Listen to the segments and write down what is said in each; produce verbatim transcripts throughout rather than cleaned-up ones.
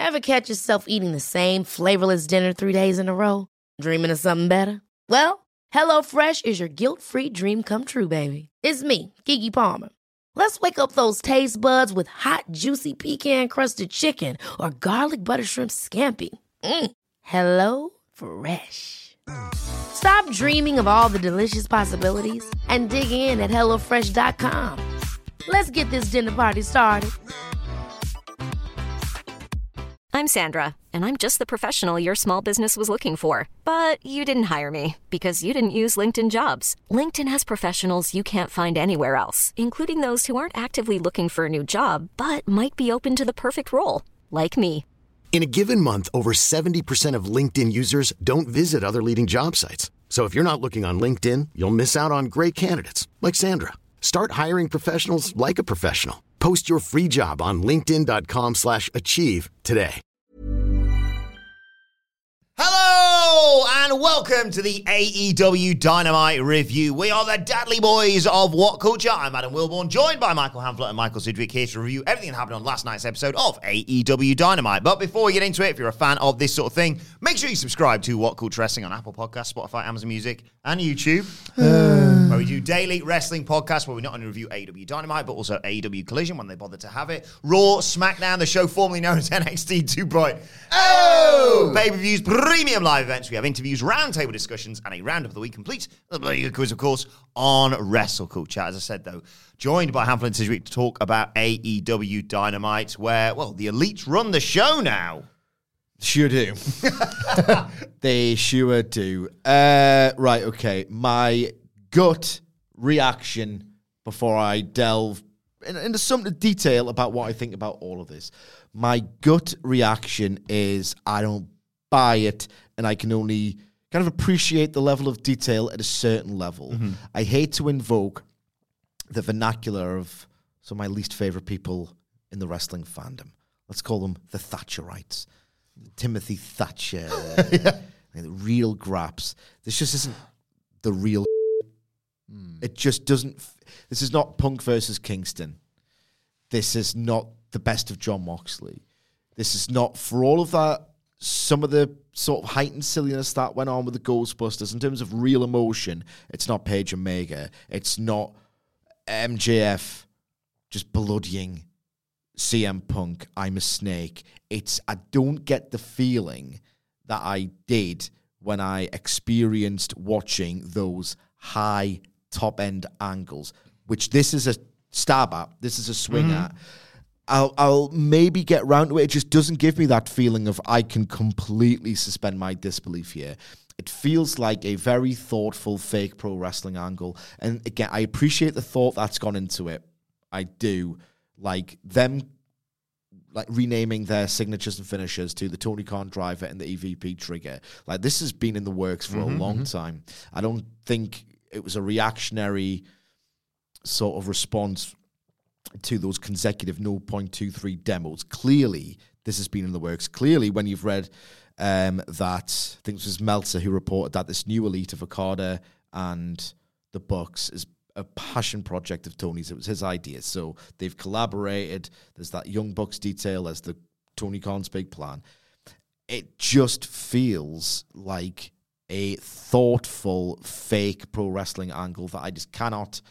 Ever catch yourself eating the same flavorless dinner three days in a row? Dreaming of something better? Well, HelloFresh is your guilt-free dream come true, baby. It's me, Keke Palmer. Let's wake up those taste buds with hot, juicy pecan-crusted chicken or garlic butter shrimp scampi. Mm. Hello Fresh. Stop dreaming of all the delicious possibilities and dig in at hello fresh dot com. Let's get this dinner party started. I'm Sandra, and I'm just the professional your small business was looking for. But you didn't hire me because you didn't use LinkedIn Jobs. LinkedIn has professionals you can't find anywhere else, including those who aren't actively looking for a new job, but might be open to the perfect role, like me. In a given month, over seventy percent of LinkedIn users don't visit other leading job sites. So if you're not looking on LinkedIn, you'll miss out on great candidates like Sandra. Start hiring professionals like a professional. Post your free job on linkedin dot com slash achieve today. Hello and welcome to the A E W Dynamite review. We are the Dudley Boys of What Culture. I'm Adam Wilborn, joined by Michael Hamflett and Michael Sidgwick here to review everything that happened on last night's episode of A E W Dynamite. But before we get into it, if you're a fan of this sort of thing, make sure you subscribe to What Culture Wrestling on Apple Podcasts, Spotify, Amazon Music, and YouTube, uh. where we do daily wrestling podcasts where we not only review A E W Dynamite, but also A E W Collision when they bother to have it. Raw, SmackDown, the show formerly known as N X T two point oh, pay-per-views, premium live events. We have interviews, roundtable discussions, and a round of the week complete. The bloody good quiz, of course, on Wrestle Culture. As I said, though, joined by Hamflett and Sidgwick to talk about A E W Dynamite, where, well, the elites run the show now. Sure do. They sure do. Uh, right, okay. My gut reaction before I delve in, into some detail about what I think about all of this. My gut reaction is I don't buy it, and I can only kind of appreciate the level of detail at a certain level. Mm-hmm. I hate to invoke the vernacular of some of my least favorite people in the wrestling fandom. Let's call them the Thatcherites. Timothy Thatcher. Yeah. Like the real graps. This just isn't the real mm. It just doesn't... F- this is not Punk versus Kingston. This is not the best of Jon Moxley. This is not, for all of that, some of the sort of heightened silliness that went on with the Ghostbusters in terms of real emotion. It's not Page Omega. It's not M J F just bloodying C M Punk, I'm a snake. It's, I don't get the feeling that I did when I experienced watching those high top-end angles, which this is a stab at, this is a swing mm-hmm. at. I'll, I'll maybe get round to it. It just doesn't give me that feeling of I can completely suspend my disbelief here. It feels like a very thoughtful fake pro wrestling angle. And again, I appreciate the thought that's gone into it. I do. Like them like renaming their signatures and finishers to the Tony Khan driver and the E V P trigger. Like this has been in the works for mm-hmm, a long mm-hmm. time. I don't think it was a reactionary sort of response to those consecutive zero point two three demos. Clearly, this has been in the works. Clearly, when you've read um, that, I think this was Meltzer who reported that this new elite of Okada and the Bucks is a passion project of Tony's. It was his idea. So they've collaborated. There's that Young Bucks detail. There's the Tony Khan's big plan. It just feels like a thoughtful, fake pro wrestling angle that I just cannot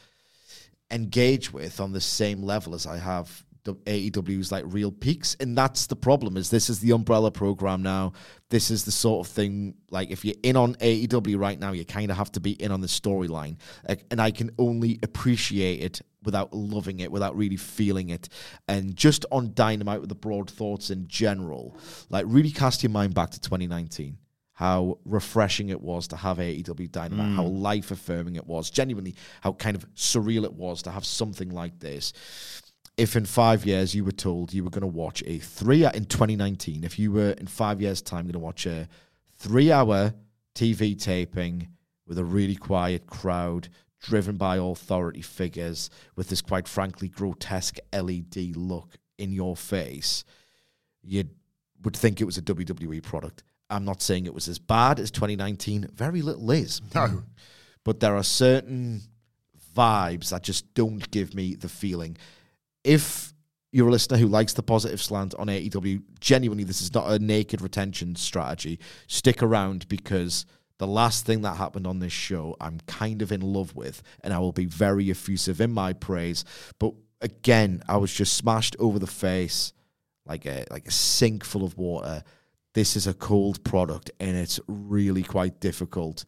engage with on the same level as I have A E W's like real peaks. And that's the problem, is this is the umbrella program now. This is the sort of thing, like if you're in on A E W right now, you kind of have to be in on the storyline. And I can only appreciate it without loving it, without really feeling it. And just on Dynamite with the broad thoughts in general, like really cast your mind back to twenty nineteen. How refreshing it was to have A E W Dynamite, mm. how life-affirming it was, genuinely how kind of surreal it was to have something like this. If in five years you were told you were going to watch a three, in twenty nineteen, if you were in five years' time going to watch a three-hour T V taping with a really quiet crowd, driven by authority figures, with this quite frankly grotesque L E D look in your face, you would think it was a W W E product. I'm not saying it was as bad as twenty nineteen. Very little is. No. But there are certain vibes that just don't give me the feeling. If you're a listener who likes the positive slant on A E W, genuinely, this is not a naked retention strategy. Stick around, because the last thing that happened on this show, I'm kind of in love with, and I will be very effusive in my praise. But again, I was just smashed over the face like a like a sink full of water. This is a cold product, and it's really quite difficult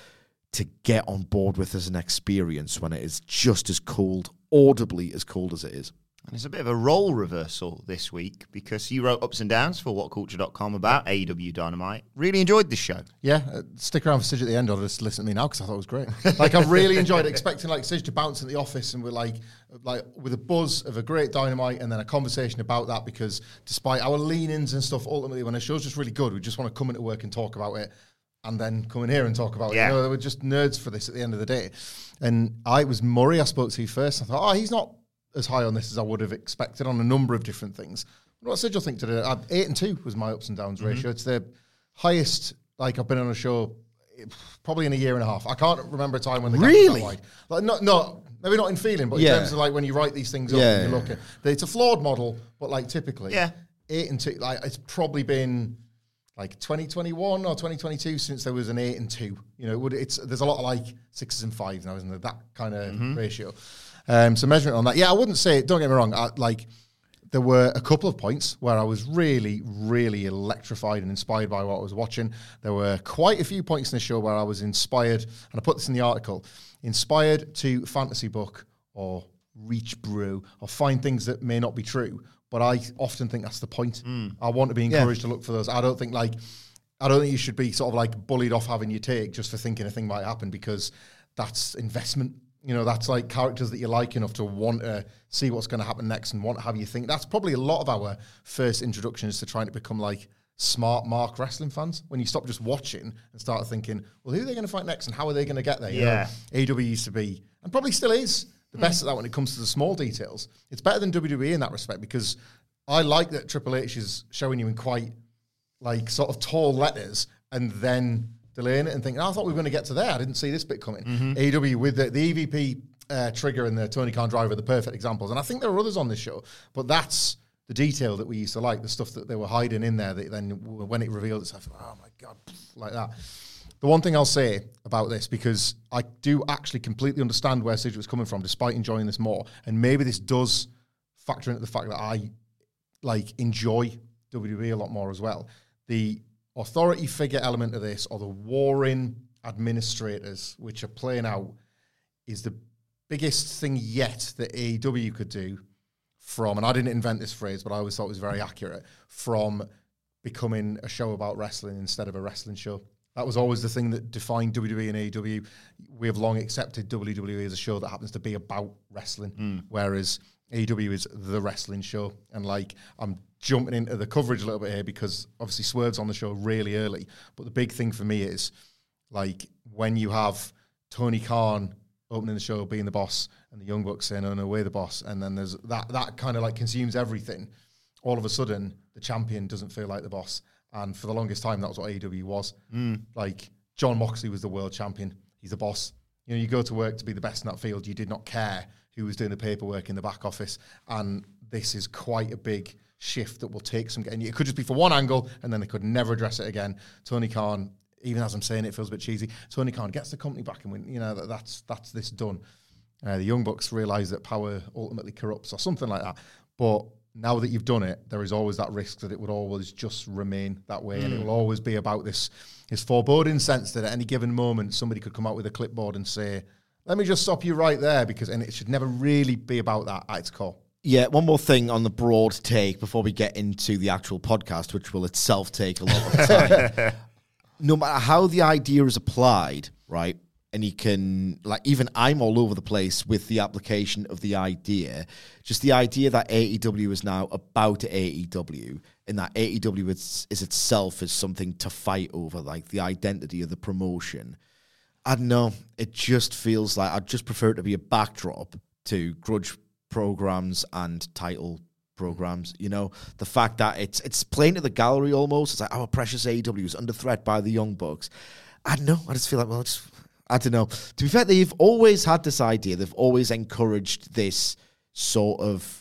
to get on board with as an experience when it is just as cold, audibly as cold as it is. And it's a bit of a role reversal this week, because you wrote ups and downs for what culture dot com about A E W Dynamite. Really enjoyed this show. Yeah, uh, stick around for Sidge at the end, or just listen to me now, because I thought it was great. Like, I really enjoyed it, expecting like Sidge to bounce in the office and we're like, like with a buzz of a great Dynamite, and then a conversation about that, because despite our lean-ins and stuff, ultimately when a show's just really good, we just want to come into work and talk about it, and then come in here and talk about yeah. it. You know, we're just nerds for this at the end of the day. And I it was Murray I spoke to first. I thought, oh, he's not as high on this as I would have expected on a number of different things. What Sidge will think today? I, eight and two was my ups and downs mm-hmm. ratio. It's the highest like I've been on a show probably in a year and a half. I can't remember a time when the really gap was that wide. Like not not maybe not in feeling, but yeah. in terms of like when you write these things up yeah. and you look at it's a flawed model, but like typically yeah. eight and two. Like it's probably been like twenty twenty-one or twenty twenty-two since there was an eight and two. You know, it would it's there's a lot of like sixes and fives now, isn't there? That kind of mm-hmm. ratio. Um, so measuring it on that, yeah, I wouldn't say, don't get me wrong, I, like, there were a couple of points where I was really, really electrified and inspired by what I was watching. There were quite a few points in the show where I was inspired, and I put this in the article, inspired to fantasy book or reach brew or find things that may not be true. But I often think that's the point. Mm. I want to be encouraged yeah. to look for those. I don't think, like, I don't think you should be sort of like bullied off having your take just for thinking a thing might happen, because that's investment. You know, that's like characters that you like enough to want to see what's going to happen next and want to have you think. That's probably a lot of our first introductions to trying to become like smart Mark wrestling fans. When you stop just watching and start thinking, well, who are they going to fight next and how are they going to get there? You yeah. know, A E W used to be, and probably still is, the mm. best at that when it comes to the small details. It's better than W W E in that respect, because I like that Triple H is showing you in quite like sort of tall letters and then delaying it and thinking, oh, I thought we were going to get to there. I didn't see this bit coming. Mm-hmm. A E W with the, the E V P uh, trigger and the Tony Khan driver, the perfect examples. And I think there are others on this show, but that's the detail that we used to like, the stuff that they were hiding in there that then when it revealed itself, oh my God, like that. The one thing I'll say about this, because I do actually completely understand where Sidge was coming from, despite enjoying this more, and maybe this does factor into the fact that I like enjoy W W E a lot more as well. The authority figure element of this, or the warring administrators which are playing out, is the biggest thing yet that A E W could do from, and I didn't invent this phrase, but I always thought it was very accurate, from becoming a show about wrestling instead of a wrestling show. That was always the thing that defined W W E and A E W. We have long accepted W W E as a show that happens to be about wrestling, mm. whereas A E W is the wrestling show. And like, I'm jumping into the coverage a little bit here because obviously Swerve's on the show really early. But the big thing for me is like when you have Tony Khan opening the show, being the boss, and the Young Bucks saying, oh no, we're the boss. And then there's that, that kind of like consumes everything. All of a sudden, the champion doesn't feel like the boss. And for the longest time, that was what A E W was. Mm. Like, John Moxley was the world champion. He's the boss. You know, you go to work to be the best in that field. You did not care who was doing the paperwork in the back office. And this is quite a big shift that will take some... And it could just be for one angle, and then they could never address it again. Tony Khan, even as I'm saying it, it feels a bit cheesy. Tony Khan gets the company back and win. You know, that, that's that's this done. Uh, the Young Bucks realise that power ultimately corrupts or something like that. But... now that you've done it, there is always that risk that it would always just remain that way. Mm. And it will always be about this, this foreboding sense that at any given moment, somebody could come out with a clipboard and say, let me just stop you right there, because, and it should never really be about that at its core. Yeah, one more thing on the broad take before we get into the actual podcast, which will itself take a lot of time. No matter how the idea is applied, right? And you can, like, even I'm all over the place with the application of the idea. Just the idea that A E W is now about A E W, and that A E W is, is itself is something to fight over, like the identity of the promotion. I don't know. It just feels like I'd just prefer it to be a backdrop to grudge programs and title programs. You know, the fact that it's it's playing to the gallery almost. It's like our precious A E W is under threat by the Young Bucks. I don't know. I just feel like, well, just... I don't know. To be fair, they've always had this idea. They've always encouraged this sort of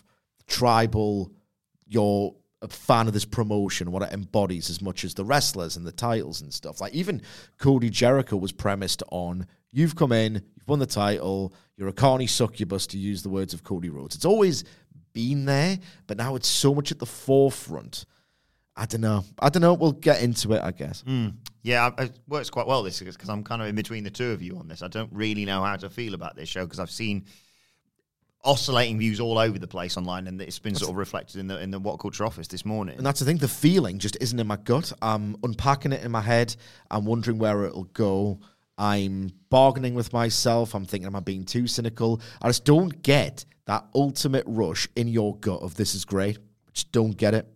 tribal, you're a fan of this promotion, what it embodies as much as the wrestlers and the titles and stuff. Like even Cody Jericho was premised on, you've come in, you've won the title, you're a carny succubus, to use the words of Cody Rhodes. It's always been there, but now it's so much at the forefront. I don't know. I don't know. We'll get into it, I guess. Mm. Yeah, it works quite well, this, because I'm kind of in between the two of you on this. I don't really know how to feel about this show, because I've seen oscillating views all over the place online, and it's been sort of reflected in the in the What Culture office this morning. And that's the thing. The feeling just isn't in my gut. I'm unpacking it in my head. I'm wondering where it'll go. I'm bargaining with myself. I'm thinking, am I being too cynical? I just don't get that ultimate rush in your gut of this is great. I just don't get it.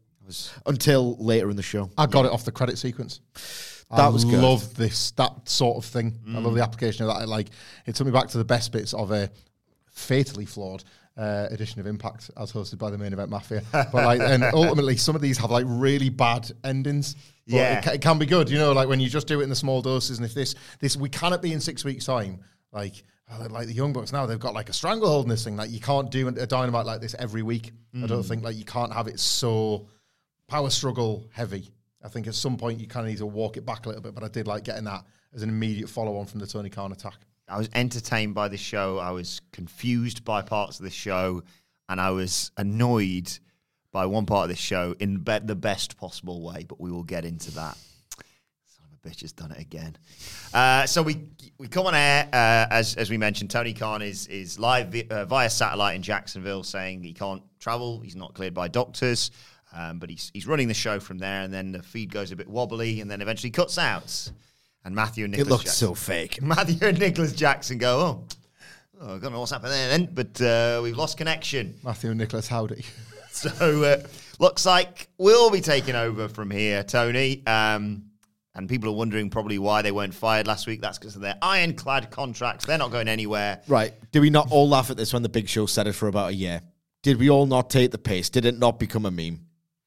Until later in the show. I got yeah. it off the credit sequence. That I was good. love this, that sort of thing. Mm. I love the application of that. Like, it took me back to the best bits of a fatally flawed uh, edition of Impact, as hosted by the Main Event Mafia. But like, and ultimately, some of these have like really bad endings. But yeah, it, ca- it can be good. You know, like when you just do it in the small doses. And if this, this we cannot be in six weeks' time. Like, oh, like the Young Bucks now, they've got like a stranglehold in this thing. Like, you can't do a Dynamite like this every week. Mm. I don't think like you can't have it so power struggle heavy. I think at some point you kind of need to walk it back a little bit, but I did like getting that as an immediate follow-on from the Tony Khan attack. I was entertained by this show. I was confused by parts of this show, and I was annoyed by one part of this show in be- the best possible way, but we will get into that. Son of a bitch has done it again. Uh, so we we come on air, uh, as as we mentioned, Tony Khan is, is live vi- uh, via satellite in Jacksonville, saying he can't travel, he's not cleared by doctors. Um, but he's he's running the show from there, and then the feed goes a bit wobbly, and then eventually cuts out. And Matthew and Nicholas It looked Jackson, so fake. Matthew and Nicholas Jackson go, oh, oh I don't know what's happened there then, but uh, we've lost connection. Matthew and Nicholas, howdy. So uh, looks like we'll be taking over from here, Tony. Um, and people are wondering probably why they weren't fired last week. That's because of their ironclad contracts. They're not going anywhere. Right. Did we not all laugh at this when the Big Show said it for about a year? Did we all not take the piss? Did it not become a meme?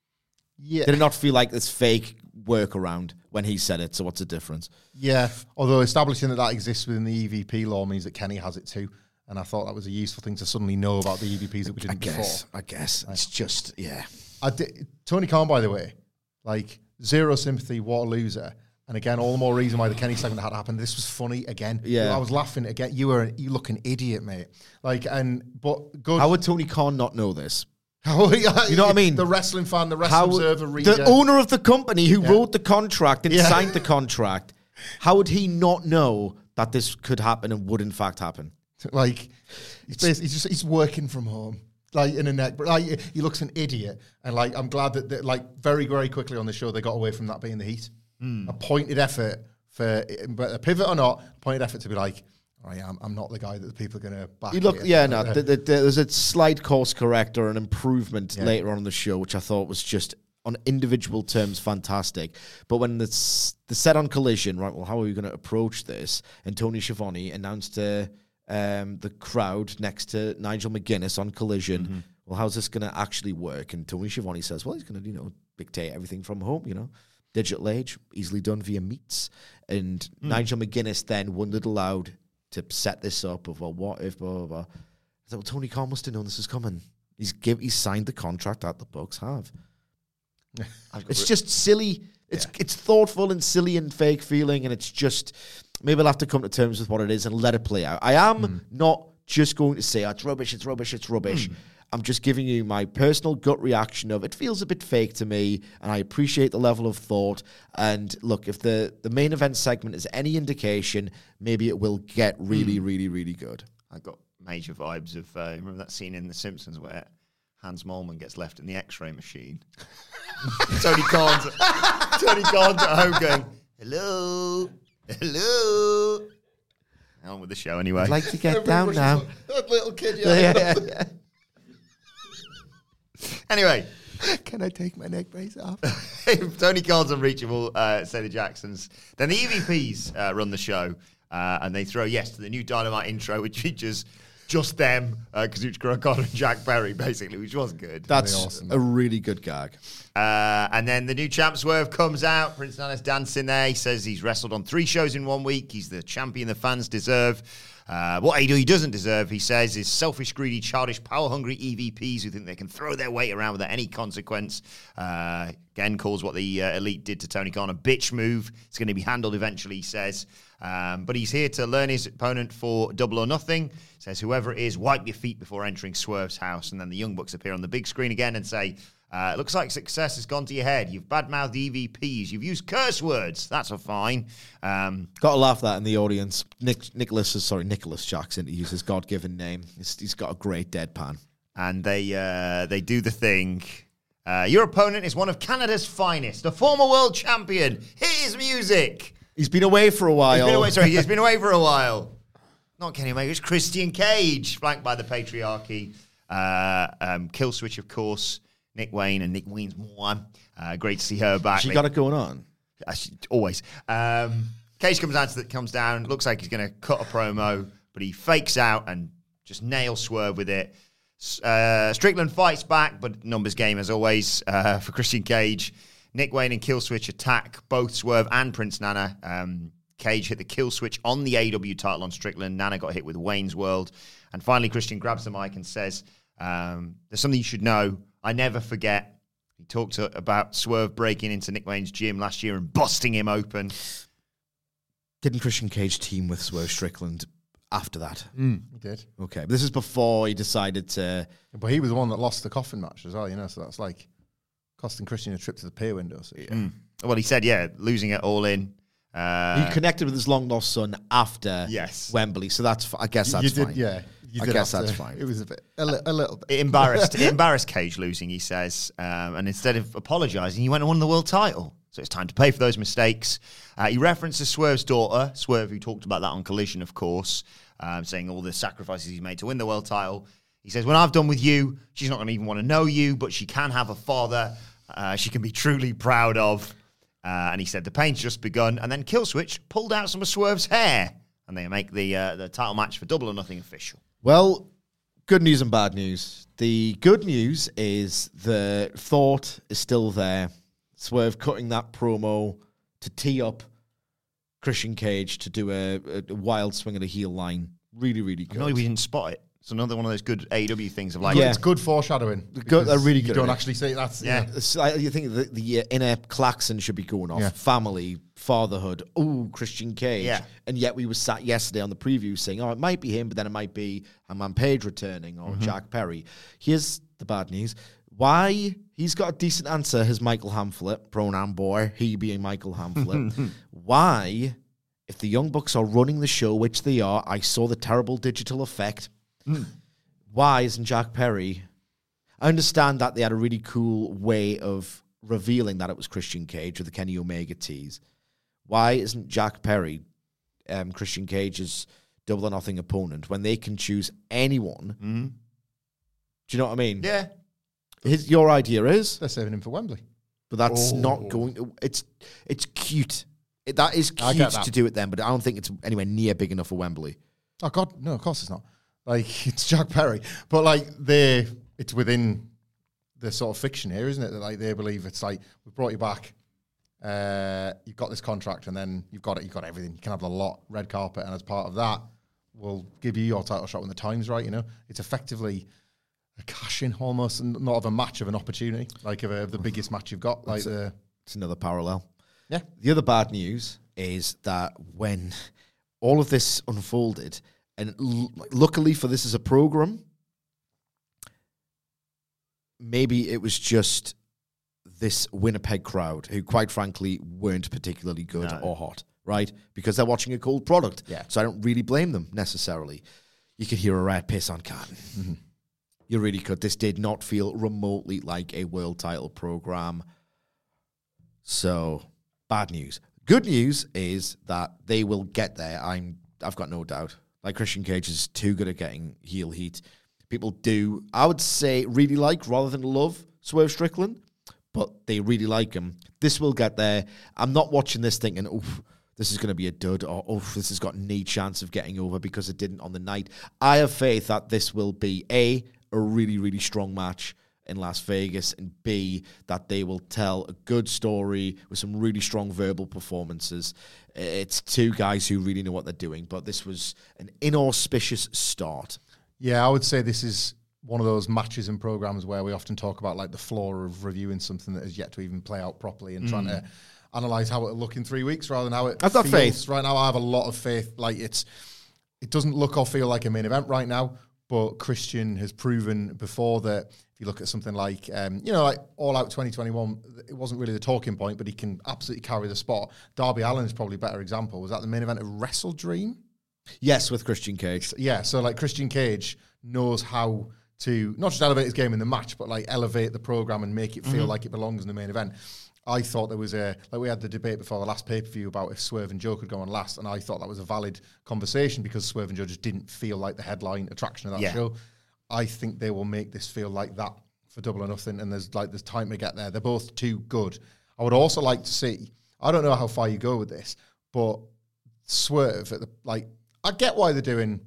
Yeah. Did it not feel like this fake workaround when he said it? So what's the difference? Yeah. Although establishing that that exists within the E V P law means that Kenny has it too. And I thought that was a useful thing to suddenly know about the E V Ps that we didn't I guess, before. I guess. It's just, yeah. I did, Tony Khan, by the way, like, zero sympathy, what a loser. And again, all the more reason why the Kenny segment had to happen. This was funny again. Yeah. I was laughing again. You were, you look an idiot, mate. Like, and, but good. How would Tony Khan not know this? How, yeah, You know what I mean? The wrestling fan, the wrestling How, observer, reader. the owner of the company who Yeah. wrote the contract and Yeah. signed the contract, how would he not know that this could happen and would in fact happen? Like, he's, basically, he's just he's working from home, like in a neck. But like, he looks an idiot, and like I'm glad that, that like very very quickly on the show they got away from that being the heat. Mm. A pointed effort for, but a pivot or not, a pointed effort to be like, oh yeah, I'm, I'm not the guy that the people are going to back. You look, here. yeah, no, Uh, the, the, the, there's a slight course correct or an improvement Yeah. later on in the show, which I thought was just on individual terms fantastic. But when the the set on Collision, right? Well, how are we going to approach this? And Tony Schiavone announced to um, the crowd next to Nigel McGuinness on Collision. Mm-hmm. Well, how's this going to actually work? And Tony Schiavone says, well, he's going to, you know, dictate everything from home, you know. Digital age, easily done via Meets. And mm. Nigel McGuinness then wondered aloud to set this up of, well, what if, blah, blah, blah. I thought, well, Tony Khan must have known this was coming. He's give, he's signed the contract that the Bucks have. It's just silly. It's yeah. it's thoughtful and silly and fake feeling, and it's just, maybe I'll have to come to terms with what it is and let it play out. I am mm. not just going to say, oh, it's rubbish, it's rubbish, it's rubbish. Mm. I'm just giving you my personal gut reaction of it feels a bit fake to me, and I appreciate the level of thought. And look, if the, the main event segment is any indication, maybe it will get really, mm. really, really good. I got major vibes of, uh, remember that scene in The Simpsons where Hans Moleman gets left in the X-ray machine? Tony Khan's, Tony Khan's at home going, hello, hello. On with the show anyway. I'd like to get down now. That little kid, yeah. yeah, yeah, yeah. Anyway, can I take my neck brace off? If Tony Khan's unreachable, uh, say the Jacksons. Then the E V Ps uh, run the show, uh, and they throw yes to the new Dynamite intro, which features just them, uh, Kazuchika Okada and Jack Perry, basically, which was good. That's awesome. a really good gag. Uh, and then the new Champ Swerve comes out. Prince Nana's dancing there. He says he's wrestled on three shows in one week. He's the champion the fans deserve. Uh, what A E W doesn't deserve, he says, is selfish, greedy, childish, power-hungry E V Ps who think they can throw their weight around without any consequence. Uh, again, calls what the uh, Elite did to Tony Khan a bitch move. It's going to be handled eventually, he says. Um, but he's here to learn his opponent for Double or Nothing. Says, whoever it is, wipe your feet before entering Swerve's house. And then the Young Bucks appear on the big screen again and say, uh, it looks like success has gone to your head. You've badmouthed E V Ps. You've used curse words. That's a fine. Um, Got to laugh at that in the audience. Nick, Nicholas, sorry, Nicholas Jackson, to use his God-given name. He's, he's got a great deadpan. and they uh, they do the thing. Uh, your opponent is one of Canada's finest, a former world champion. Hit his music. He's been away for a while. He's been away, sorry, he's been away for a while. Not Kenny Omega, it's Christian Cage, flanked by the Patriarchy. Uh, um, Killswitch, of course. Nick Wayne and Nick Wayne's mom. Uh, great to see her back. She got it going on. Uh, she, always. Um, Cage comes down, to the, comes down. Looks like he's going to cut a promo, but he fakes out and just nails Swerve with it. Uh, Strickland fights back, but numbers game as always uh, for Christian Cage. Nick Wayne and Killswitch attack both Swerve and Prince Nana. Um, Cage hit the Killswitch on the A E W title on Strickland. Nana got hit with Wayne's World. And finally, Christian grabs the mic and says, um, there's something you should know. I never forget. He talked to, about Swerve breaking into Nick Wayne's gym last year and busting him open. Didn't Christian Cage team with Swerve Strickland after that? Mm, he did. Okay, but this is before he decided to... But he was the one that lost the coffin match as well, you know, so that's like costing Christian a trip to the pier window. So yeah. Mm. Well, he said, yeah, losing it all in. Uh, he connected with his long-lost son after yes. Wembley, so that's I guess that's you did, fine. Yeah, you I did guess have that's to, fine. It was a bit, a, li- a little bit. It embarrassed, it embarrassed Cage losing, he says. Um, and instead of apologising, he went and won the world title. So it's time to pay for those mistakes. Uh, he references Swerve's daughter, Swerve, who talked about that on Collision, of course, um, saying all the sacrifices he's made to win the world title. He says, when I've done with you, she's not going to even want to know you, but she can have a father uh, she can be truly proud of. Uh, and he said the pain's just begun. And then Killswitch pulled out some of Swerve's hair. And they make the uh, the title match for Double or Nothing official. Well, good news and bad news. The good news is the thought is still there. Swerve cutting that promo to tee up Christian Cage to do a, a wild swing at a heel line. Really, really good. No, we didn't spot it. It's another one of those good A E W things of like... Yeah. It's good foreshadowing. Good, they're really You good don't at it. actually see that's Yeah. yeah. It's like, you think the, the uh, inner klaxon should be going off. Yeah. Family, fatherhood, ooh, Christian Cage. Yeah. And yet we were sat yesterday on the preview saying, oh, it might be him, but then it might be Hangman Page returning or Jack Perry. Here's the bad news. Why? He's got a decent answer, his Michael Hamflet, pronoun boy, he being Michael Hamflet. Why, if the Young Bucks are running the show, which they are, I saw the terrible digital effect, why isn't Jack Perry... I understand that they had a really cool way of revealing that it was Christian Cage with the Kenny Omega tease. Why isn't Jack Perry um, Christian Cage's Double or Nothing opponent when they can choose anyone? Mm-hmm. Do you know what I mean? Yeah. His, your idea is, They're saving him for Wembley. but that's Oh. not going to... It's, it's cute. It, that is I cute get that. to do it then, but I don't think it's anywhere near big enough for Wembley. Oh God, no, of course it's not. Like it's Jack Perry, but like they, it's within the sort of fiction here, isn't it? That like they believe it's like we brought you back, uh, you've got this contract, and then you've got it, you've got everything. You can have the lot, red carpet, and as part of that, we'll give you your title shot when the time's right. You know, it's effectively a cash in almost, and not of a match, of an opportunity, like of, a, of the biggest match you've got. Like the It's another parallel. yeah, The other bad news is that when all of this unfolded, and l- luckily for this as a program, maybe it was just this Winnipeg crowd who, quite frankly, weren't particularly good No. or hot, right? Because they're watching a cold product. Yeah. So I don't really blame them necessarily. You could hear a rat piss on Carton. Mm-hmm. You really could. This did not feel remotely like a world title program. So, bad news. Good news is that they will get there. I'm, I've got no doubt. Like, Christian Cage is too good at getting heel heat. People do, I would say, really like rather than love Swerve Strickland, but they really like him. This will get there. I'm not watching this thinking, oof, this is going to be a dud, or oof, this has got no chance of getting over because it didn't on the night. I have faith that this will be, A, a really, really strong match, in Las Vegas, and B, that they will tell a good story with some really strong verbal performances. It's two guys who really know what they're doing, but this was an inauspicious start. Yeah, I would say this is one of those matches and programs where we often talk about like the flaw of reviewing something that has yet to even play out properly and mm. trying to analyze how it'll look in three weeks rather than how it I've got feels. faith. Right now, I have a lot of faith. Like it's, it doesn't look or feel like a main event right now, but Christian has proven before that if you look at something like, um, you know, like All Out twenty twenty-one, it wasn't really the talking point, but he can absolutely carry the spot. Darby Allin is probably a better example. Was that the main event of Wrestle Dream? Yes, with Christian Cage. Yeah, so like Christian Cage knows how to not just elevate his game in the match, but like elevate the program and make it feel mm-hmm. like it belongs in the main event. I thought there was a, like we had the debate before the last pay-per-view about if Swerve and Joe could go on last, and I thought that was a valid conversation because Swerve and Joe just didn't feel like the headline attraction of that yeah. show. I think they will make this feel like that for Double or Nothing, and there's like there's time to get there. They're both too good. I would also like to see, I don't know how far you go with this, but Swerve at the, like, I get why they're doing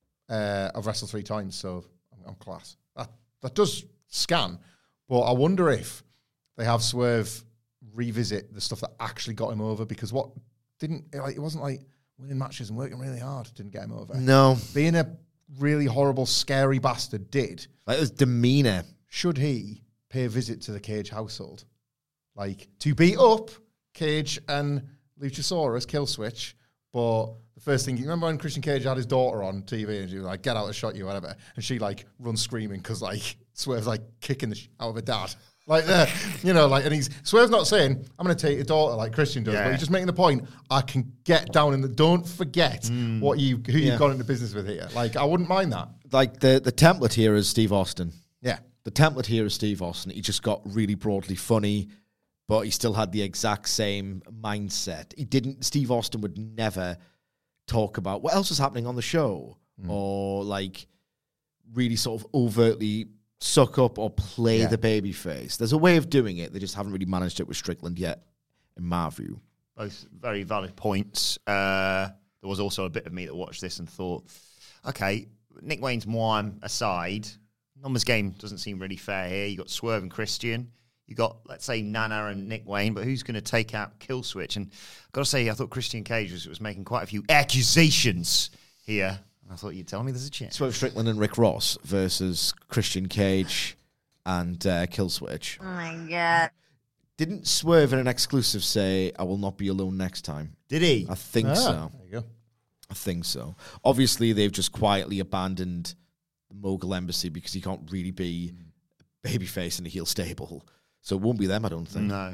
uh, I've wrestled three times, so I'm, I'm class. That that does scan, but I wonder if they have Swerve revisit the stuff that actually got him over, because what didn't, like, it wasn't like winning matches and working really hard didn't get him over. No. Being a really horrible, scary bastard did. Like his demeanor. Should he pay a visit to the Cage household? Like, to beat up Cage and Luchasaurus, Killswitch, but the first thing, you remember when Christian Cage had his daughter on T V and she was like, get out, I shot you, whatever, and she like runs screaming because like Swerve's like kicking the sh- out of her dad. Like, uh, you know, like, and he's, Swerve's not saying, I'm going to take your daughter like Christian does, yeah. but he's just making the point, I can get down in the, don't forget mm. what you, who yeah. you've got into business with here. Like, I wouldn't mind that. Like, the, the template here is Steve Austin. Yeah. The template here is Steve Austin. He just got really broadly funny, but he still had the exact same mindset. He didn't, Steve Austin would never talk about what else is happening on the show mm. or, like, really sort of overtly suck up or play yeah. the baby face. There's a way of doing it. They just haven't really managed it with Strickland yet, in my view. Both very valid points. Uh, there was also a bit of me that watched this and thought, okay, Nick Wayne's Moine aside, numbers game doesn't seem really fair here. You got Swerve and Christian. You got, let's say, Nana and Nick Wayne, but who's going to take out Killswitch? And I've got to say, I thought Christian Cage was, was making quite a few accusations here. I thought you'd tell me there's a chance. Swerve Strickland and Rick Ross versus Christian Cage and uh, Killswitch. Oh my God. Didn't Swerve in an exclusive say, I will not be alone next time? Did he? I think ah, so. There you go. I think so. Obviously, they've just quietly abandoned the Mogul Embassy because he can't really be a babyface in a heel stable. So it won't be them, I don't think. No.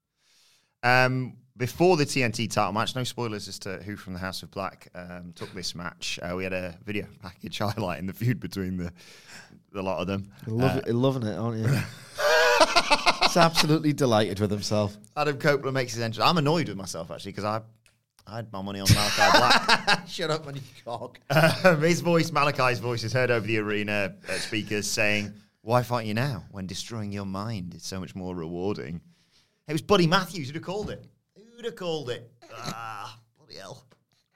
Um... Before the T N T title match, no spoilers as to who from the House of Black um, took this match. Uh, we had a video package highlighting the feud between the the lot of them. You're, love uh, it, you're loving it, aren't you? He's absolutely delighted with himself. Adam Copeland makes his entrance. I'm annoyed with myself, actually, because I, I had my money on Malachi Black. Shut up, money cock. Um, his voice, Malachi's voice, is heard over the arena uh, speakers saying, why fight you now when destroying your mind is so much more rewarding? It was Buddy Matthews who'd have called it. Who'd have called it? Ah, bloody hell.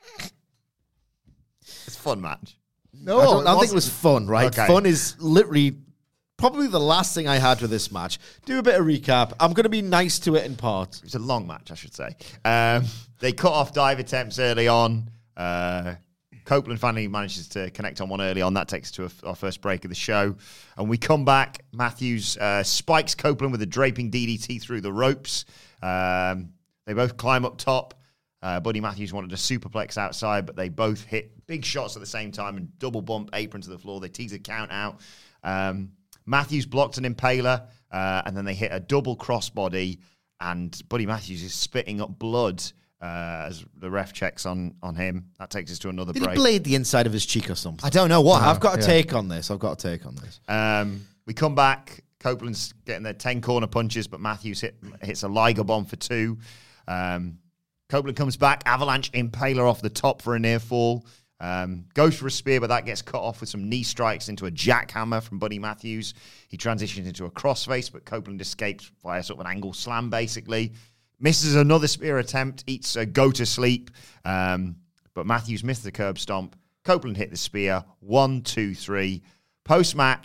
It's a fun match. No, I don't, I don't think it was fun, right? Okay. Fun is literally probably the last thing I had with this match. Do a bit of recap. I'm going to be nice to it in part. It's a long match, I should say. Um, they cut off dive attempts early on. Uh, Copeland finally manages to connect on one early on. That takes us to a, our first break of the show. And we come back. Matthews uh, spikes Copeland with a draping D D T through the ropes. Um... They both climb up top. Uh, Buddy Matthews wanted a superplex outside, but they both hit big shots at the same time and double bump apron to the floor. They tease a count out. Um, Matthews blocked an impaler, uh, and then they hit a double crossbody, and Buddy Matthews is spitting up blood uh, as the ref checks on, on him. That takes us to another Did break. Did he blade the inside of his cheek or something? I don't know what. I've got a yeah. take on this. I've got a take on this. Um, we come back. Copeland's getting their ten corner punches, but Matthews hit, hits a Liger bomb for two. Um, Copeland comes back, avalanche impaler off the top for a near fall. Um, goes for a spear, but that gets cut off with some knee strikes into a jackhammer from Buddy Matthews. He transitions into a crossface, but Copeland escapes via sort of an angle slam, basically. Misses another spear attempt, eats a go to sleep, um, but Matthews missed the curb stomp. Copeland hit the spear. One, two, three. Post-match,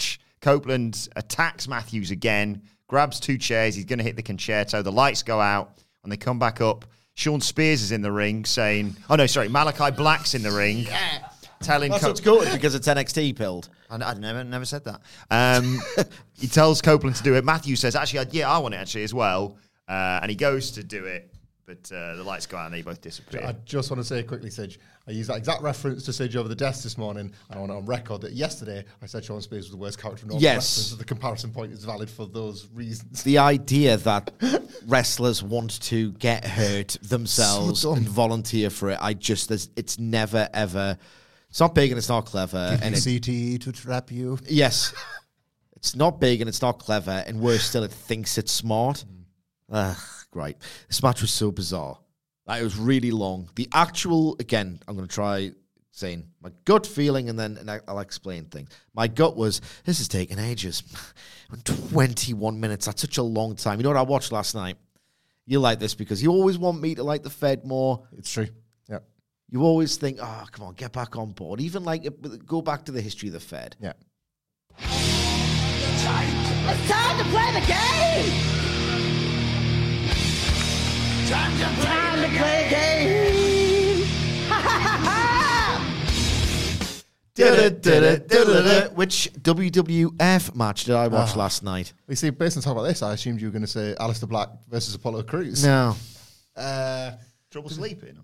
Copeland attacks Matthews again, grabs two chairs. He's going to hit the concerto. The lights go out. When they come back up, Sean Spears is in the ring saying, oh, no, sorry, Malachi Black's in the ring. Yeah. Telling That's Co- what's good because it's N X T pilled. I, I never never said that. Um, he tells Copeland to do it. Matthews says, actually, I, yeah, I want it actually as well. Uh, and he goes to do it, but uh, the lights go out and they both disappear. I just want to say quickly, Sidge, I used that exact reference to Sidge over the desk this morning, and I want it on record that yesterday I said Sean Spears was the worst character in all Yes. wrestlers, so the comparison point is valid for those reasons. The idea that wrestlers want to get hurt themselves So dumb. and volunteer for it, I just, there's- it's never, ever, it's not big and it's not clever. And it, C T E to trap you. yes, it's not big and it's not clever, and worse still, it thinks it's smart. Ugh, great. This match was so bizarre. Like, it was really long. The actual, again, I'm going to try saying my gut feeling, and then and I, I'll explain things. My gut was, this is taking ages. twenty-one minutes, that's such a long time. You know what I watched last night? You like this because you always want me to like the Fed more. It's true. Yeah. You always think, oh, come on, get back on board. Even like, go back to the history of the Fed. Yeah. It's time to play the game! Time to play, time the, to play game. game! Ha ha ha ha! Which W W F match did I watch Ah. last night? You see, based on talk about this, I assumed you were going to say Aleister Black versus Apollo Crews. No. Uh, Trouble sleeping?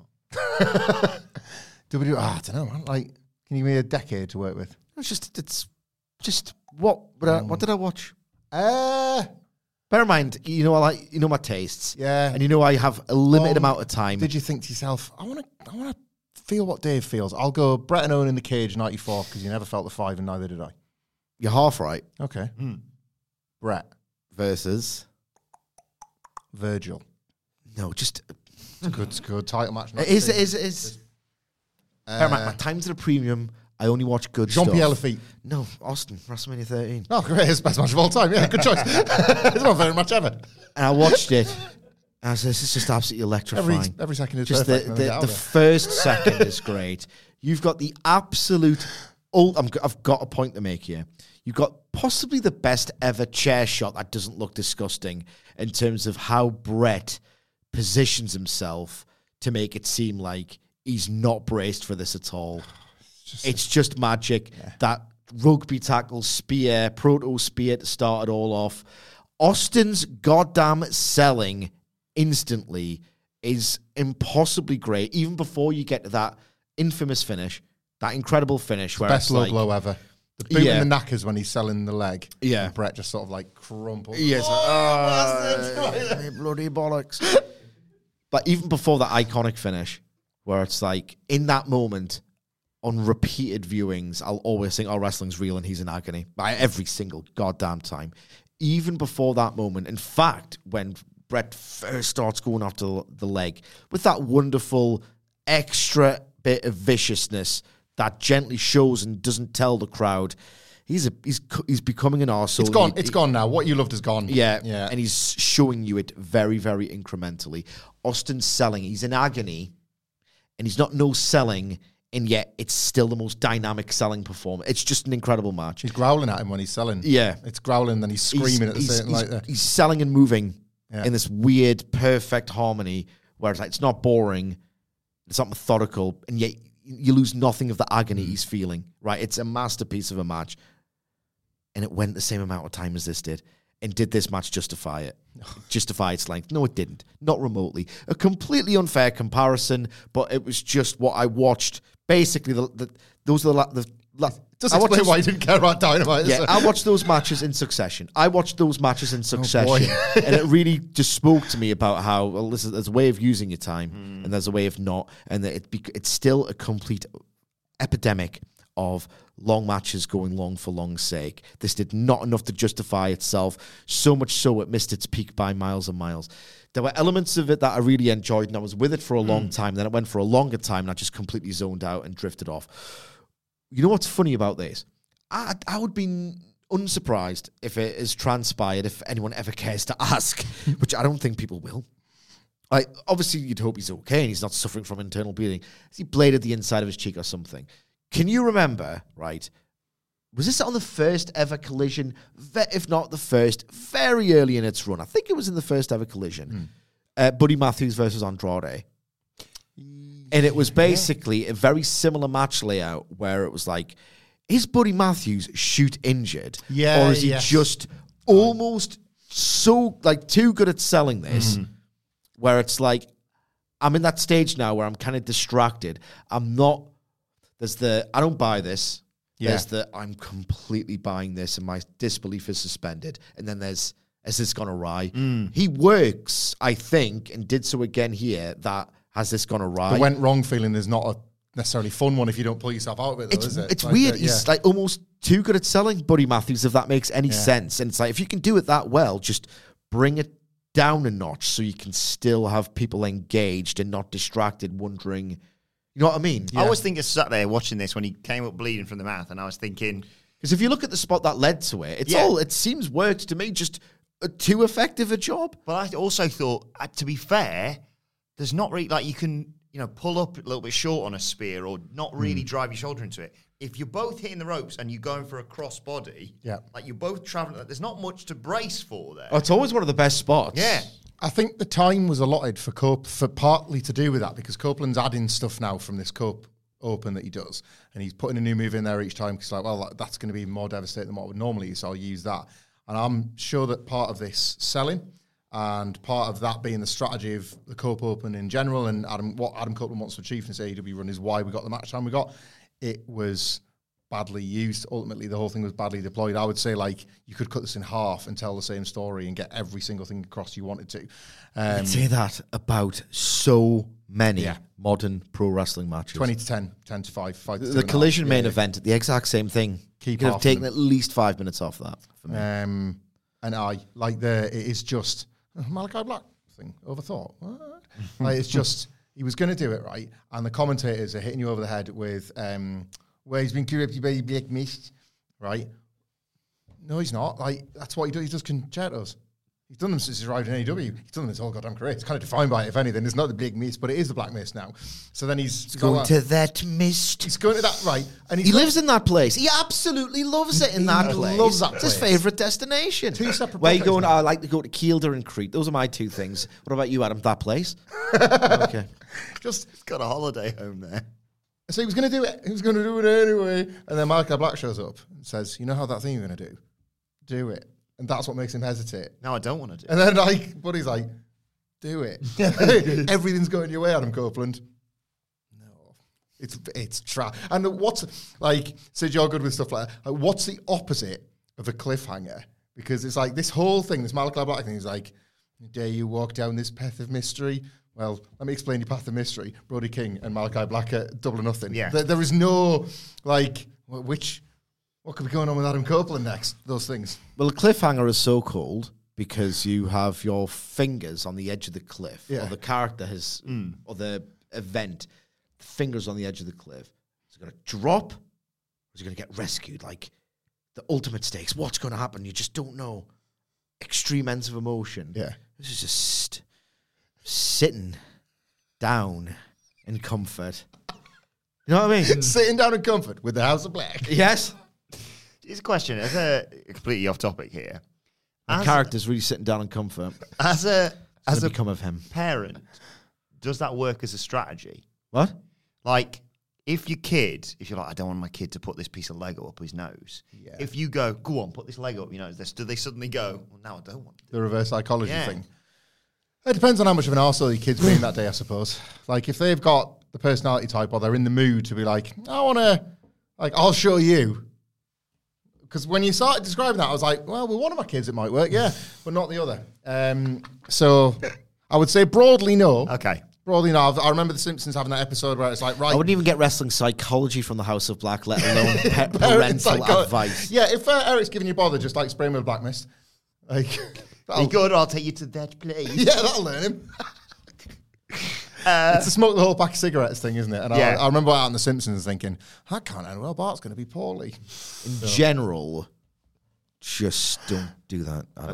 W. Ah, I don't know, man. Like, can you give me a decade to work with? It's just, it's just, what, what, I, what did I watch? Uh, Bear in mind, you know, I like, you know my tastes. Yeah. And you know I have a limited Um, amount of time. Did you think to yourself, I want to I want to feel what Dave feels? I'll go Brett and Owen in the cage ninety-four because you never felt the five and neither did I. You're half right. Okay. Brett Versus, Virgil. no, just, It's a good, it's a good title match. it is, it is, it is. Bear in mind, my time's at a premium. I only watch good stuff. Jean-Pierre Lafitte. No, Austin, WrestleMania thirteen. Oh, great. It's the best match of all time. Yeah, good choice. It's not very much ever. And I watched it. And I said, this is just absolutely electrifying. Every, every second is Just perfect. the, and then the, get out the of first second is great. You've got the absolute... ul- I'm, g- I've got a point to make here. You've got possibly the best ever chair shot that doesn't look disgusting in terms of how Brett positions himself to make it seem like he's not braced for this at all. It's just magic. That rugby tackle spear, proto spear to start it all off. Austin's goddamn selling instantly is impossibly great, even before you get to that infamous finish, that incredible finish where Best it's low like, blow ever. The boot Yeah. in the knackers when he's selling the leg. Yeah. And Brett just sort of like crumples. Yes, oh, bloody bollocks. But even before that iconic finish, where it's like in that moment, on repeated viewings, I'll always think, "Oh, wrestling's real," and he's in agony by every single goddamn time. Even before that moment, in fact, when Brett first starts going after the leg with that wonderful extra bit of viciousness that gently shows and doesn't tell the crowd, he's a, he's he's becoming an arsehole. It's gone. He- It's gone now. What you loved is gone. Yeah, Yeah. and he's showing you it very, very incrementally. Austin's selling. He's in agony, and he's not no selling, and yet it's still the most dynamic selling performance. It's just an incredible match. He's growling at him when he's selling. Yeah. It's growling, then he's He's- screaming at the he's, same he's, like that. he's selling and moving Yeah. in this weird, perfect harmony where it's like it's not boring, it's not methodical, and yet you lose nothing of the agony he's feeling. Right? It's a masterpiece of a match, and it went the same amount of time as this did. And did this match justify it? Justify its length? No, it didn't. Not remotely. A completely unfair comparison, but it was just what I watched. Basically, the, the those are the, la- the la- Just I watched explain those- why you didn't care about Dynamite. yeah, So- I watched those matches in succession. I watched those matches in succession, boy. and it really just spoke to me about how well, this is, there's a way of using your time, and there's a way of not, and that it bec it's still a complete epidemic of long matches going long for long's sake. This did not enough to justify itself, so much so it missed its peak by miles and miles. There were elements of it that I really enjoyed, and I was with it for a long time. Then it went for a longer time, and I just completely zoned out and drifted off. You know what's funny about this? I, I would be unsurprised if it is transpired, if anyone ever cares to ask, which I don't think people will. Like, obviously, you'd hope he's okay and he's not suffering from internal bleeding. Has he bladed the inside of his cheek or something? Can you remember, right, Was this on the first ever Collision? Ve- if not the first, very early in its run. I think it was in the first ever Collision. Mm. Uh, Buddy Matthews versus Andrade. And it was basically yeah. a very similar match layout where it was like, is Buddy Matthews shoot injured? Yeah, or is he yes. just almost so, like, too good at selling this mm. where it's like, I'm in that stage now where I'm kind of distracted. I'm not, there's the, I don't buy this. Yeah. There's the, I'm completely buying this and my disbelief is suspended. And then there's, has this gone awry? Mm. He works, I think, and did so again here, that has this gone awry? The went wrong feeling is not a necessarily fun one if you don't pull yourself out of it, though, it's, is it? It's like weird. The, He's yeah. like almost too good at selling Buddy Matthews, if that makes any yeah. sense. And it's like, if you can do it that well, just bring it down a notch so you can still have people engaged and not distracted, wondering, you know what I mean? Yeah. I was thinking, sat there watching this when he came up bleeding from the mouth, and I was thinking, because if you look at the spot that led to it, it's yeah. all, it seems worked to me, just a, too effective a job. But I also thought, uh, to be fair, there's not really, like, you can, you know, pull up a little bit short on a spear or not really mm. drive your shoulder into it. If you're both hitting the ropes and you're going for a crossbody, yeah. like you're both traveling, there's not much to brace for there. Oh, it's always one of the best spots. Yeah. I think the time was allotted for Cope for partly to do with that, because Copeland's adding stuff now from this Cope Open that he does, and he's putting a new move in there each time because, like, well, that's going to be more devastating than what I would normally, so I'll use that. And I'm sure that part of this selling and part of that being the strategy of the Cope Open in general, and Adam, what Adam Copeland wants to achieve in this A E W run is why we got the match time we got. It was badly used. Ultimately, the whole thing was badly deployed. I would say, like, you could cut this in half and tell the same story and get every single thing across you wanted to. Um, I'd say that about so many yeah. modern pro wrestling matches. twenty to ten, ten to five. five to the Collision yeah, main yeah. event, the exact same thing. Keep you could have taken at least five minutes off that for me. Um, and I, like, the, it is just uh, Malachi Black thing, overthought. Like, it's just, he was going to do it, right? And the commentators are hitting you over the head with, um, where he's been corrupted by the Black Mist, right? No, he's not. Like, that's what he does. He does concertos. He's done them since he's arrived in A E W. He's done them his whole goddamn career. It's kind of defined by it, if anything. It's not the Black Mist, but it is the Black Mist now. So then he's... He's going to that mist. He's going to that, right. And he's he lives in that place. He absolutely loves it in that place. He loves that place. It's his favourite destination. Two separate Where you going? now. Oh, I like to go to Kielder and Crete. Those are my two things. What about you, Adam? That place? Okay. Just he's got a holiday home there. So he was going to do it. He was going to do it anyway. And then Malachi Black shows up and says, you know how that thing you're going to do? Do it. And that's what makes him hesitate. No, I don't want to do it. And then, like, Buddy's like, do it. Everything's going your way, Adam Copeland. No. It's it's trap. And what's, like, Sid, you're good with stuff like that. Like, what's the opposite of a cliffhanger? Because it's like this whole thing, this Malachi Black thing is like, dare you walk down this path of mystery? Well, let me explain your path of mystery. Brody King and Malachi Black at Double or Nothing. Yeah. There, there is no, like, which... What could be going on with Adam Copeland next? Those things. Well, a cliffhanger is so called because you have your fingers on the edge of the cliff, yeah. or the character has, mm. or the event, the fingers on the edge of the cliff. Is it going to drop, or is it going to get rescued? Like the ultimate stakes. What's going to happen? You just don't know. Extreme ends of emotion. Yeah. This is just sitting down in comfort. You know what I mean? Sitting down in comfort with the House of Black. Yes. Here's a question. As a completely off topic here, the character's really sitting down in comfort. As a as a become of him parent, does that work as a strategy? What? Like, if your kid, if you're like, I don't want my kid to put this piece of Lego up his nose. Yeah. If you go, go on, put this Lego up your nose, do they suddenly go, well, now I don't want to do the reverse psychology yeah. thing? It depends on how much of an arsehole your kid's being that day, I suppose. Like, if they've got the personality type or they're in the mood to be like, I want to, like, I'll show you. Because when you started describing that, I was like, well, with one of my kids it might work, yeah, but not the other. Um, so I would say broadly no. Okay. Broadly no. I remember The Simpsons having that episode where it's like, right. I wouldn't even get wrestling psychology from the House of Black, let alone pe- parental like, advice. Yeah, if uh, Eric's giving you bother, just like spray him with Black Mist. Like, be good, or I'll take you to that place. Yeah, that'll learn him. Uh, it's a smoke the whole pack of cigarettes thing, isn't it? And yeah. I, I remember out on The Simpsons thinking, that can't end well, Bart's going to be poorly. In so. general, just don't do that, Adam.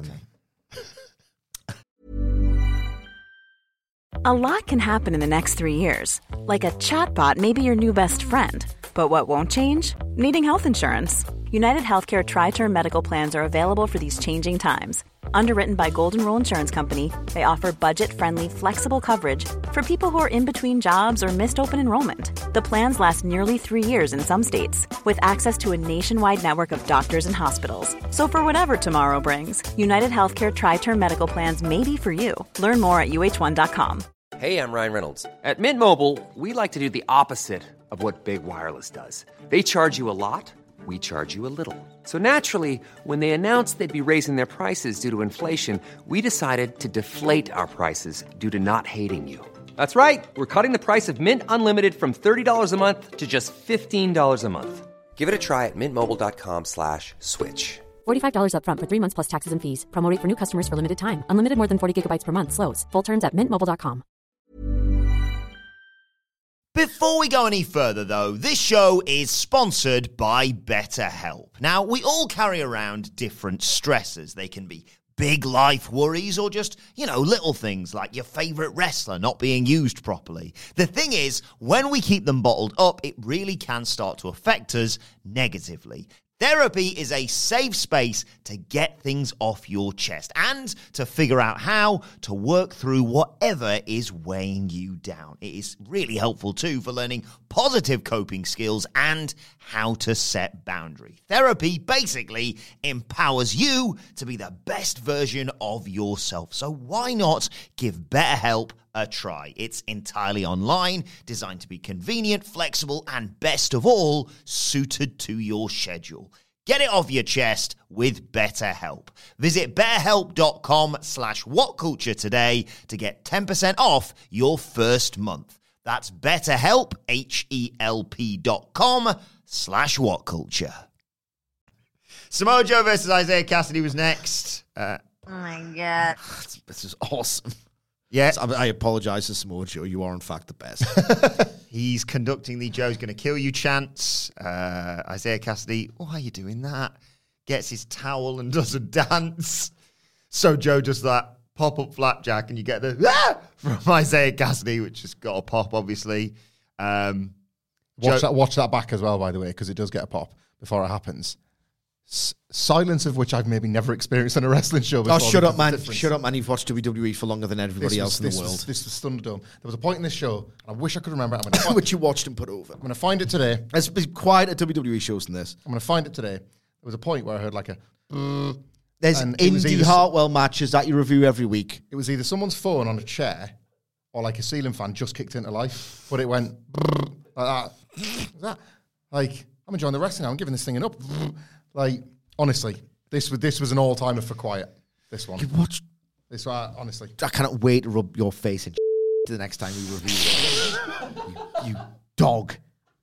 Okay. A lot can happen in the next three years. Like a chatbot may be your new best friend. But what won't change? Needing health insurance. United Healthcare Tri-Term Medical Plans are available for these changing times. Underwritten by Golden Rule Insurance Company, they offer budget-friendly, flexible coverage for people who are in between jobs or missed open enrollment. The plans last nearly three years in some states, with access to a nationwide network of doctors and hospitals. So for whatever tomorrow brings, United Healthcare Tri-Term Medical Plans may be for you. Learn more at U H one dot com. Hey, I'm Ryan Reynolds. At Mint Mobile, we like to do the opposite of what Big Wireless does. They charge you a lot, we charge you a little. So naturally, when they announced they'd be raising their prices due to inflation, we decided to deflate our prices due to not hating you. That's right. We're cutting the price of Mint Unlimited from thirty dollars a month to just fifteen dollars a month. Give it a try at mintmobile.com slash switch. forty-five dollars up front for three months plus taxes and fees. Promo rate for new customers for limited time. Unlimited more than forty gigabytes per month. Slows full terms at mint mobile dot com. Before we go any further, though, this show is sponsored by BetterHelp. Now, we all carry around different stressors. They can be big life worries or just, you know, little things like your favourite wrestler not being used properly. The thing is, when we keep them bottled up, it really can start to affect us negatively. Therapy is a safe space to get things off your chest and to figure out how to work through whatever is weighing you down. It is really helpful too for learning positive coping skills and how to set boundaries. Therapy basically empowers you to be the best version of yourself. So why not give BetterHelp a try? It's entirely online, designed to be convenient, flexible, and best of all, suited to your schedule. Get it off your chest with BetterHelp. Visit betterhelp.com slash whatculture today to get ten percent off your first month. That's betterhelp, H-E-L-P dot com slash whatculture. Samoa Joe versus Isaiah Cassidy was next. Uh, oh my God. This is awesome. Yeah. I apologize to Samoa Joe. You are, in fact, the best. He's conducting the Joe's going to kill you chants. Uh, Isaiah Cassidy, why are you doing that? Gets his towel and does a dance. So Joe does that pop-up flapjack, and you get the ah! from Isaiah Cassidy, which has got a pop, obviously. Um, watch, Joe- that, watch that back as well, by the way, because it does get a pop before it happens. S- silence of which I've maybe never experienced on a wrestling show before. Oh, shut up, man. Shut up, man. You've watched W W E for longer than everybody this else was, in the this world. Was, this was Thunderdome. There was a point in this show, and I wish I could remember it. I'm gonna find, Which you watched and put over. I'm going to find it today. There's been quite a W W E shows in this. I'm going to find it today. There was a point where I heard like a... Mm, There's Indy Hartwell matches that you review every week. It was either someone's phone on a chair or like a ceiling fan just kicked into life, but it went like that. that. Like, I'm enjoying the wrestling now. I'm giving this thing an up. Like... Honestly, this was this was an all timer for quiet. This one. You watched this one. Honestly, I cannot wait to rub your face and the next time we review it. you, you dog.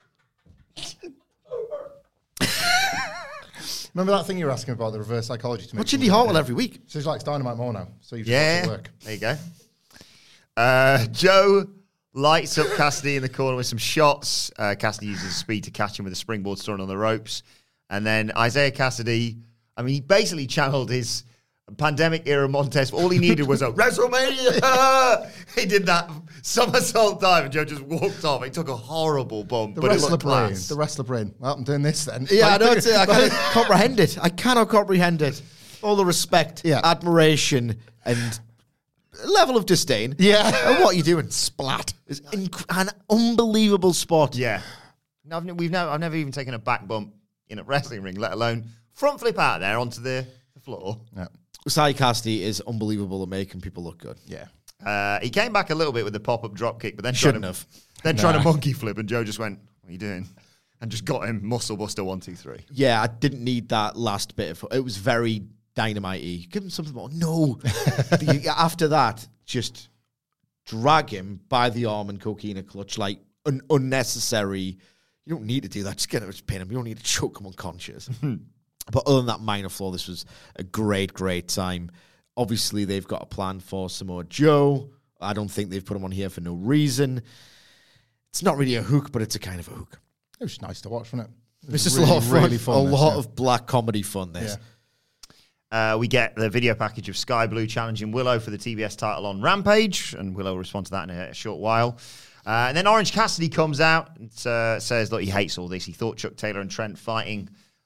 Remember that thing you were asking about the reverse psychology? To Watch Indy Hartwell every week. So he likes Dynamite more now. So you just yeah, got to work. There you go. Uh, Joe lights up Cassidy in the corner with some shots. Uh, Cassidy uses speed to catch him with a springboard storing on the ropes. And then Isaiah Cassidy, I mean, he basically channeled his pandemic era Montez. All he needed was a WrestleMania. He did that somersault dive, and Joe just walked off. It took a horrible bump, The but it wrestler looked brain. class. The wrestler brain. Well, I'm doing this then. Yeah, Like, I know. It's, I can't comprehend it. I cannot comprehend it. All the respect, Yeah. admiration, and level of disdain. Yeah. And what are you doing? Splat. It's inc- an unbelievable spot. Yeah. No, I've, ne- we've never, I've never even taken a back bump in a wrestling ring, let alone front flip out there onto the, the floor. Yeah. Isaiah Cassidy is unbelievable at making people look good. Yeah. Uh, he came back a little bit with the pop-up drop kick, but then Shouldn't tried to, have. Then Nah. tried a monkey flip, and Joe just went, "What are you doing?" And just got him muscle buster one, two, three. Yeah, I didn't need that last bit of it. Was very dynamite-y. Give him something more. No. The- after that, just drag him by the arm and coquina clutch like un- unnecessary. You don't need to do that. Just get him, just pin him. You don't need to choke him unconscious. But other than that minor flaw, this was a great, great time. Obviously, they've got a plan for Samoa Joe. I don't think they've put him on here for no reason. It's not really a hook, but it's a kind of a hook. It was nice to watch, wasn't it? It It's was just a lot of fun. really fun. a this, lot yeah. of black comedy fun, this. Yeah. Uh, we get the video package of Sky Blue challenging Willow for the T B S title on Rampage, and Willow will respond to that in a, a short while. Uh, and then Orange Cassidy comes out and uh, says, look, he hates all this. He thought Chuck Taylor and Trent fighting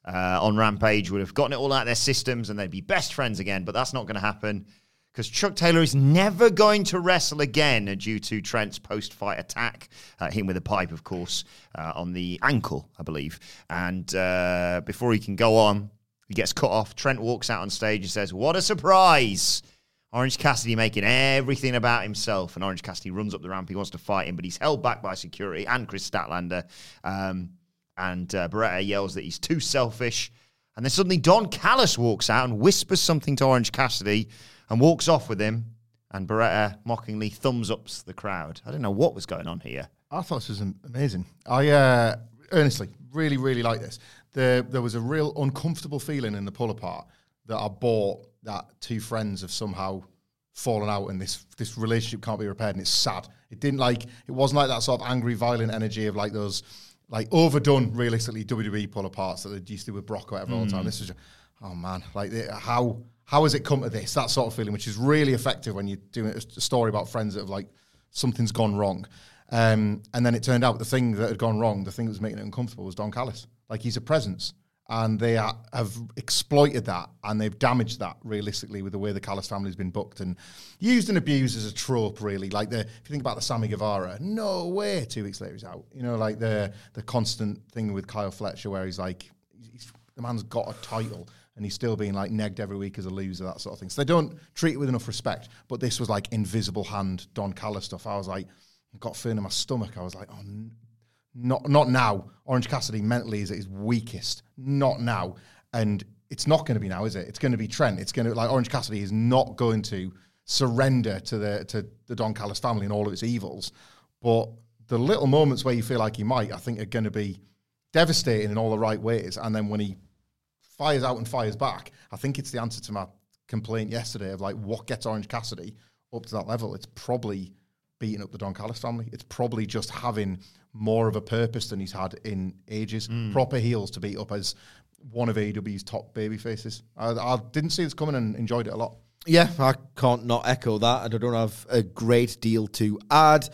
uh, on Rampage would have gotten it all out of their systems and they'd be best friends again, but that's not going to happen because Chuck Taylor is never going to wrestle again due to Trent's post-fight attack, uh, him with a pipe, of course, uh, on the ankle, I believe. And uh, before he can go on, he gets cut off. Trent walks out on stage and says, "What a surprise!" Orange Cassidy making everything about himself, and Orange Cassidy runs up the ramp. He wants to fight him, but he's held back by security and Chris Statlander. Um, and uh, Beretta yells that he's too selfish. And then suddenly Don Callis walks out and whispers something to Orange Cassidy and walks off with him. And Beretta mockingly thumbs ups the crowd. I don't know what was going on here. I thought this was amazing. I uh, earnestly really, really like this. There, there was a real uncomfortable feeling in the pull apart that I bought that two friends have somehow fallen out and this this relationship can't be repaired and it's sad. It didn't like, it wasn't like that sort of angry, violent energy of like those, like overdone, realistically, W W E pull aparts that they used to do with Brock or whatever mm. all the time. This was just, oh man, like the, how how has it come to this? That sort of feeling, which is really effective when you're doing a story about friends that have like, something's gone wrong. Um, and then it turned out the thing that had gone wrong, the thing that was making it uncomfortable was Don Callis. Like he's a presence. And they are, have exploited that and they've damaged that realistically with the way the Callis family's been booked and used and abused as a trope, really. Like the, if you think about the Sammy Guevara, no way, two weeks later he's out. You know, like the the constant thing with Kyle Fletcher where he's like, he's, the man's got a title and he's still being like negged every week as a loser, that sort of thing. So they don't treat it with enough respect. But this was like invisible hand Don Callis stuff. I was like, I got a feeling in my stomach. I was like, oh, no. Not not now. Orange Cassidy mentally is at his weakest. Not now. And it's not going to be now, is it? It's going to be Trent. It's going to, like, Orange Cassidy is not going to surrender to the to the Don Callis family and all of its evils. But the little moments where you feel like he might, I think, are going to be devastating in all the right ways. And then when he fires out and fires back, I think it's the answer to my complaint yesterday of, like, what gets Orange Cassidy up to that level. It's probably beating up the Don Callis family. It's probably just having more of a purpose than he's had in ages. Mm. Proper heels to beat up as one of A E W's top baby faces. I, I didn't see this coming and enjoyed it a lot. Yeah, I can't not echo that. I don't have a great deal to add.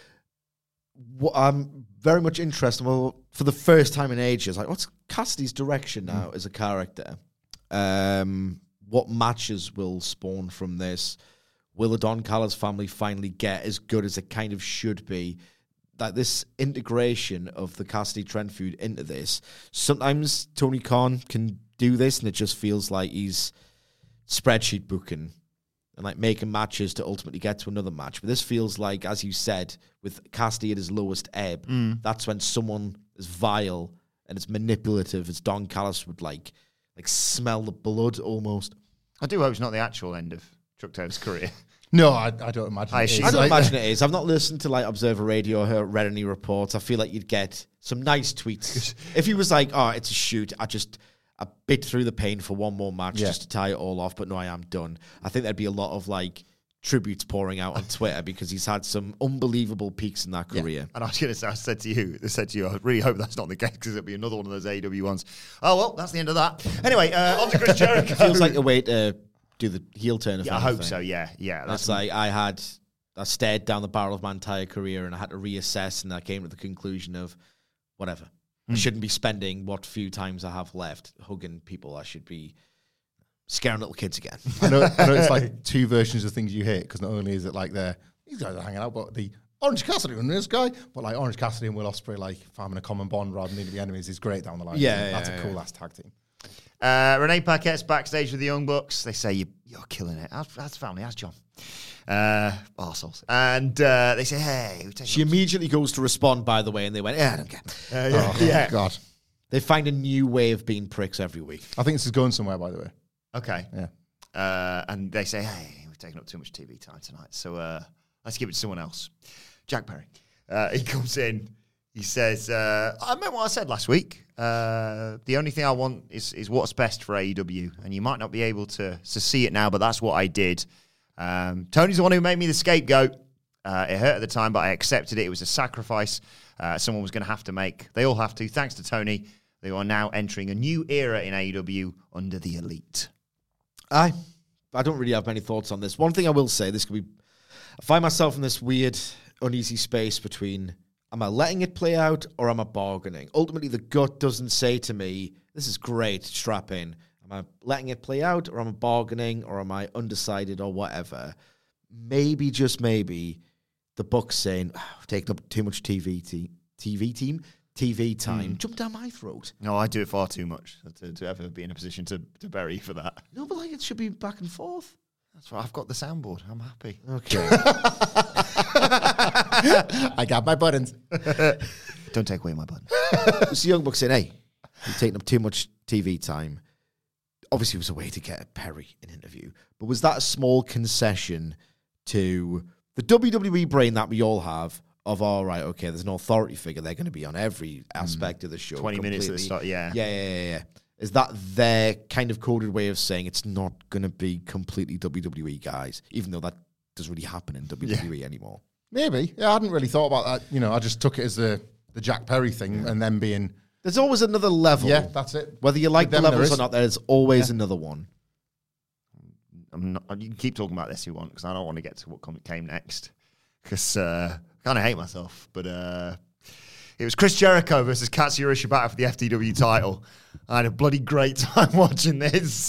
What I'm very much interested, well, for the first time in ages, like, what's Cassidy's direction now mm. as a character? Um, what matches will spawn from this? Will the Don Callis family finally get as good as it kind of should be? That this integration of the Cassidy-Trent feud into this, sometimes Tony Khan can do this and it just feels like he's spreadsheet booking and like making matches to ultimately get to another match. But this feels like, as you said, with Cassidy at his lowest ebb, mm. that's when someone as vile and as manipulative as Don Callis would like, like smell the blood almost. I do hope it's not the actual end of Chuck Taylor's career. No, I, I don't imagine I, it is. I don't like, imagine it is. I've not listened to like Observer Radio or read any reports. I feel like you'd get some nice tweets. If he was like, oh, it's a shoot, I just I bit through the pain for one more match yeah. just to tie it all off, but no, I am done. I think there'd be a lot of like tributes pouring out on Twitter because he's had some unbelievable peaks in that career. Yeah. And I was going to say, I said to you, I said to you, I really hope that's not the case because it'll be another one of those A E W ones. Oh, well, that's the end of that. Anyway, uh, on to Chris Jericho. It feels like a way to do the heel turn. Yeah, I hope so. Yeah, yeah. That's, that's like I had, I stared down the barrel of my entire career, and I had to reassess, and I came to the conclusion of, whatever, mm. I shouldn't be spending what few times I have left hugging people. I should be scaring little kids again. I know, I know it's like two versions of things you hate because not only is it like they're these guys are hanging out, but the Orange Cassidy and this guy, but like Orange Cassidy and Will Ospreay like farming a common bond rather than needing to be enemies is great down the line. Yeah, yeah that's yeah, a cool yeah. ass tag team. Uh, Renee Paquette's backstage with the Young Bucks. They say, you, you're killing it. How's, how's family? How's John? Uh, arseholes. And uh, they say, hey. She immediately goes to respond, by the way, and they went, yeah, I don't care. Uh, yeah. Oh, yeah. God. They find a new way of being pricks every week. I think this is going somewhere, by the way. Okay. Yeah. Uh, and they say, hey, we've taken up too much T V time tonight, so uh, let's give it to someone else. Jack Perry. Uh, he comes in. He says, uh, I meant what I said last week. Uh, the only thing I want is, is what's best for A E W. And you might not be able to, to see it now, but that's what I did. Um, Tony's the one who made me the scapegoat. Uh, it hurt at the time, but I accepted it. It was a sacrifice uh, someone was going to have to make. They all have to. Thanks to Tony, they are now entering a new era in A E W under the Elite. I, I don't really have many thoughts on this. One thing I will say, this could be, I find myself in this weird, uneasy space between, am I letting it play out or am I bargaining? Ultimately, the gut doesn't say to me, this is great, strap in. Am I letting it play out, or am I bargaining, or am I undecided, or whatever? Maybe, just maybe, the book's saying, oh, I've taken up too much T V, t- T V team, T V time. Mm. Jump down my throat. No, I do it far too much to, to ever be in a position to, to bury for that. No, but like it should be back and forth. That's right. I've got the soundboard. I'm happy. Okay. I got my buttons. Don't take away my buttons. It's the Young Bucks saying, hey, you're taking up too much T V time. Obviously, it was a way to get Perry an interview. But was that a small concession to the W W E brain that we all have of, all right, okay, there's an authority figure. They're going to be on every aspect mm. of the show. twenty completely. minutes at the start, yeah. Yeah, yeah, yeah, yeah. Is that their kind of coded way of saying it's not going to be completely W W E guys, even though that doesn't really happen in W W E yeah. anymore? Maybe. Yeah, I hadn't really thought about that. You know, I just took it as the, the Jack Perry thing yeah. and then being... There's always another level. Yeah, that's it. Whether you like the levels or not, there's always yeah. another one. I'm not, you can keep talking about this if you want, because I don't want to get to what came next. Because uh, I kind of hate myself. But uh, it was Chris Jericho versus Katsuyori Shibata for the F T W title. I had a bloody great time watching this.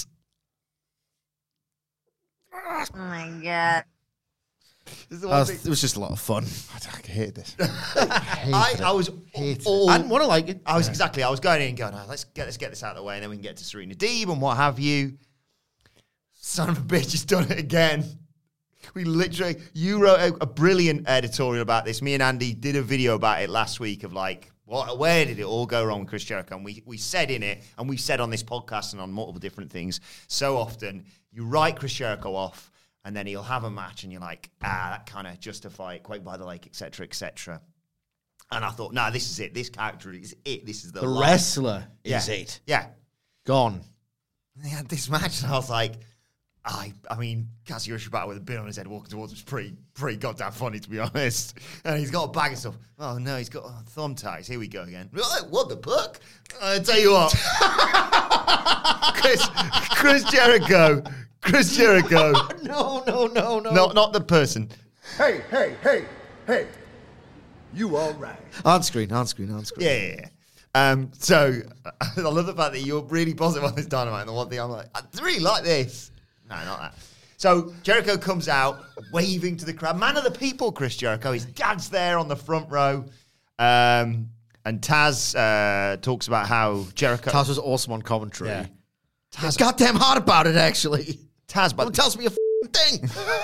Oh, my God. This uh, it was just a lot of fun. I, I hated this. I, I, I was all... I didn't want to like it. I was yeah. exactly. I was going in and going, oh, let's get let's get this out of the way, and then we can get to Serena Deeb and what have you. Son of a bitch, has done it again. We literally... You wrote a, a brilliant editorial about this. Me and Andy did a video about it last week of like, what, where did it all go wrong with Chris Jericho? And we, we said in it, and we've said on this podcast and on multiple different things, so often, you write Chris Jericho off, and then he'll have a match, and you're like, ah, that kind of justify it, Quake by the Lake, et cetera, et cetera. And I thought, nah, this is it. This character is it. This is the The life. wrestler yeah. is it. Yeah. Gone. And they had this match, and I was like, I I mean, Katsuyori Shibata with a bin on his head walking towards him is pretty, pretty goddamn funny, to be honest. And he's got a bag of stuff. Oh, no, he's got oh, thumb ties. Here we go again. What the fuck? I tell you what. Chris, Chris Jericho... Chris Jericho. no, no, no, no. Not, not the person. Hey, hey, hey, hey. You all right? On screen, on screen, on screen. Yeah, yeah, yeah. Um, so, I love the fact that you're really positive on this Dynamite. And the one thing I'm like, I really like this. No, not that. So, Jericho comes out, waving to the crowd. Man of the people, Chris Jericho. His dad's there on the front row. Um, and Taz uh, talks about how Jericho... Taz was awesome on commentary. Yeah. Taz, goddamn hard about it, actually. Taz, but don't tell me a f***ing thing.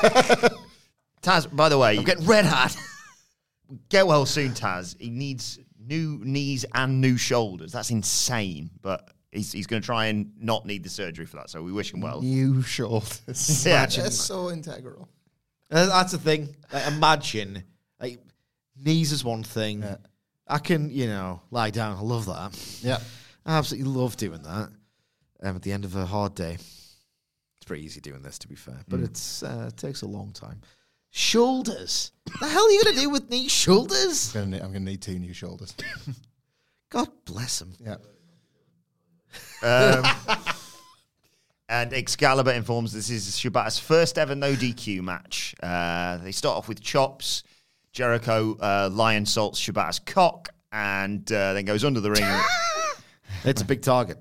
Taz, by the way, I'm getting red hot. Get well soon, Taz. He needs new knees and new shoulders. That's insane, but he's he's going to try and not need the surgery for that. So we wish him well. New shoulders. Yeah, that's so integral. Uh, that's the thing. Like, imagine, like, knees is one thing. Yeah. I can, you know, lie down. I love that. Yeah, I absolutely love doing that. Um, at the end of a hard day. It's pretty easy doing this, to be fair, but mm. it's uh, it takes a long time. Shoulders. The hell are you going to do with knee shoulders? I'm going to need two new shoulders. God bless them. Yeah. Um, and Excalibur informs this is Shibata's first ever no D Q match. Uh, they start off with chops. Jericho uh, lion salts Shibata's cock and uh, then goes under the ring. It's a big target.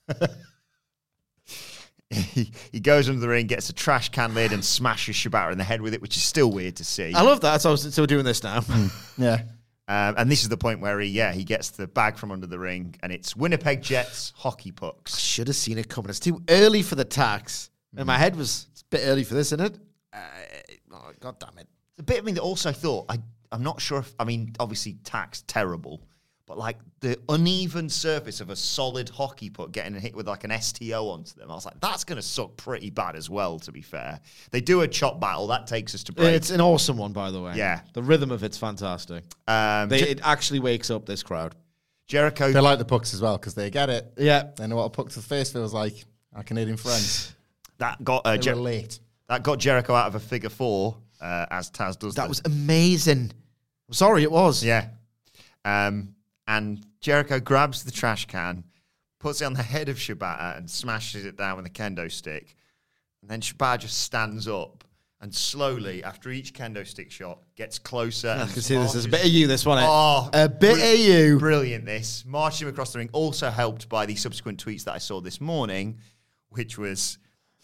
He, he goes under the ring, gets a trash can lid, and smashes Shibata in the head with it, which is still weird to see. I love that. So I was still doing this now. Yeah. Um, and this is the point where he, yeah, he gets the bag from under the ring, and it's Winnipeg Jets hockey pucks. I should have seen it coming. It's too early for the tax. Mm. And my head was it's a bit early for this, isn't it? Uh, oh, God damn it. It's a bit of me that also thought, I, I'm not sure if, I mean, obviously tax, terrible. But, like, the uneven surface of a solid hockey puck getting hit with, like, an S T O onto them, I was like, that's going to suck pretty bad as well, to be fair. They do a chop battle. That takes us to break. It's an awesome one, by the way. Yeah. The rhythm of it's fantastic. Um, they, Jer- it actually wakes up this crowd. Jericho. They like the pucks as well, because they get it. Yeah. They know what a puck to the face feels like. Our Canadian friends. That got uh, Jer- late. That got Jericho out of a figure four, uh, as Taz does. That them. was amazing. I'm sorry, it was. Yeah. Um... And Jericho grabs the trash can, puts it on the head of Shibata, and smashes it down with a kendo stick. And then Shibata just stands up and slowly, after each kendo stick shot, gets closer. I and can see this. There's a marches- bit of you, this one. Oh, a bit br- of you. Brilliant, this. Marching him across the ring. Also helped by the subsequent tweets that I saw this morning, which was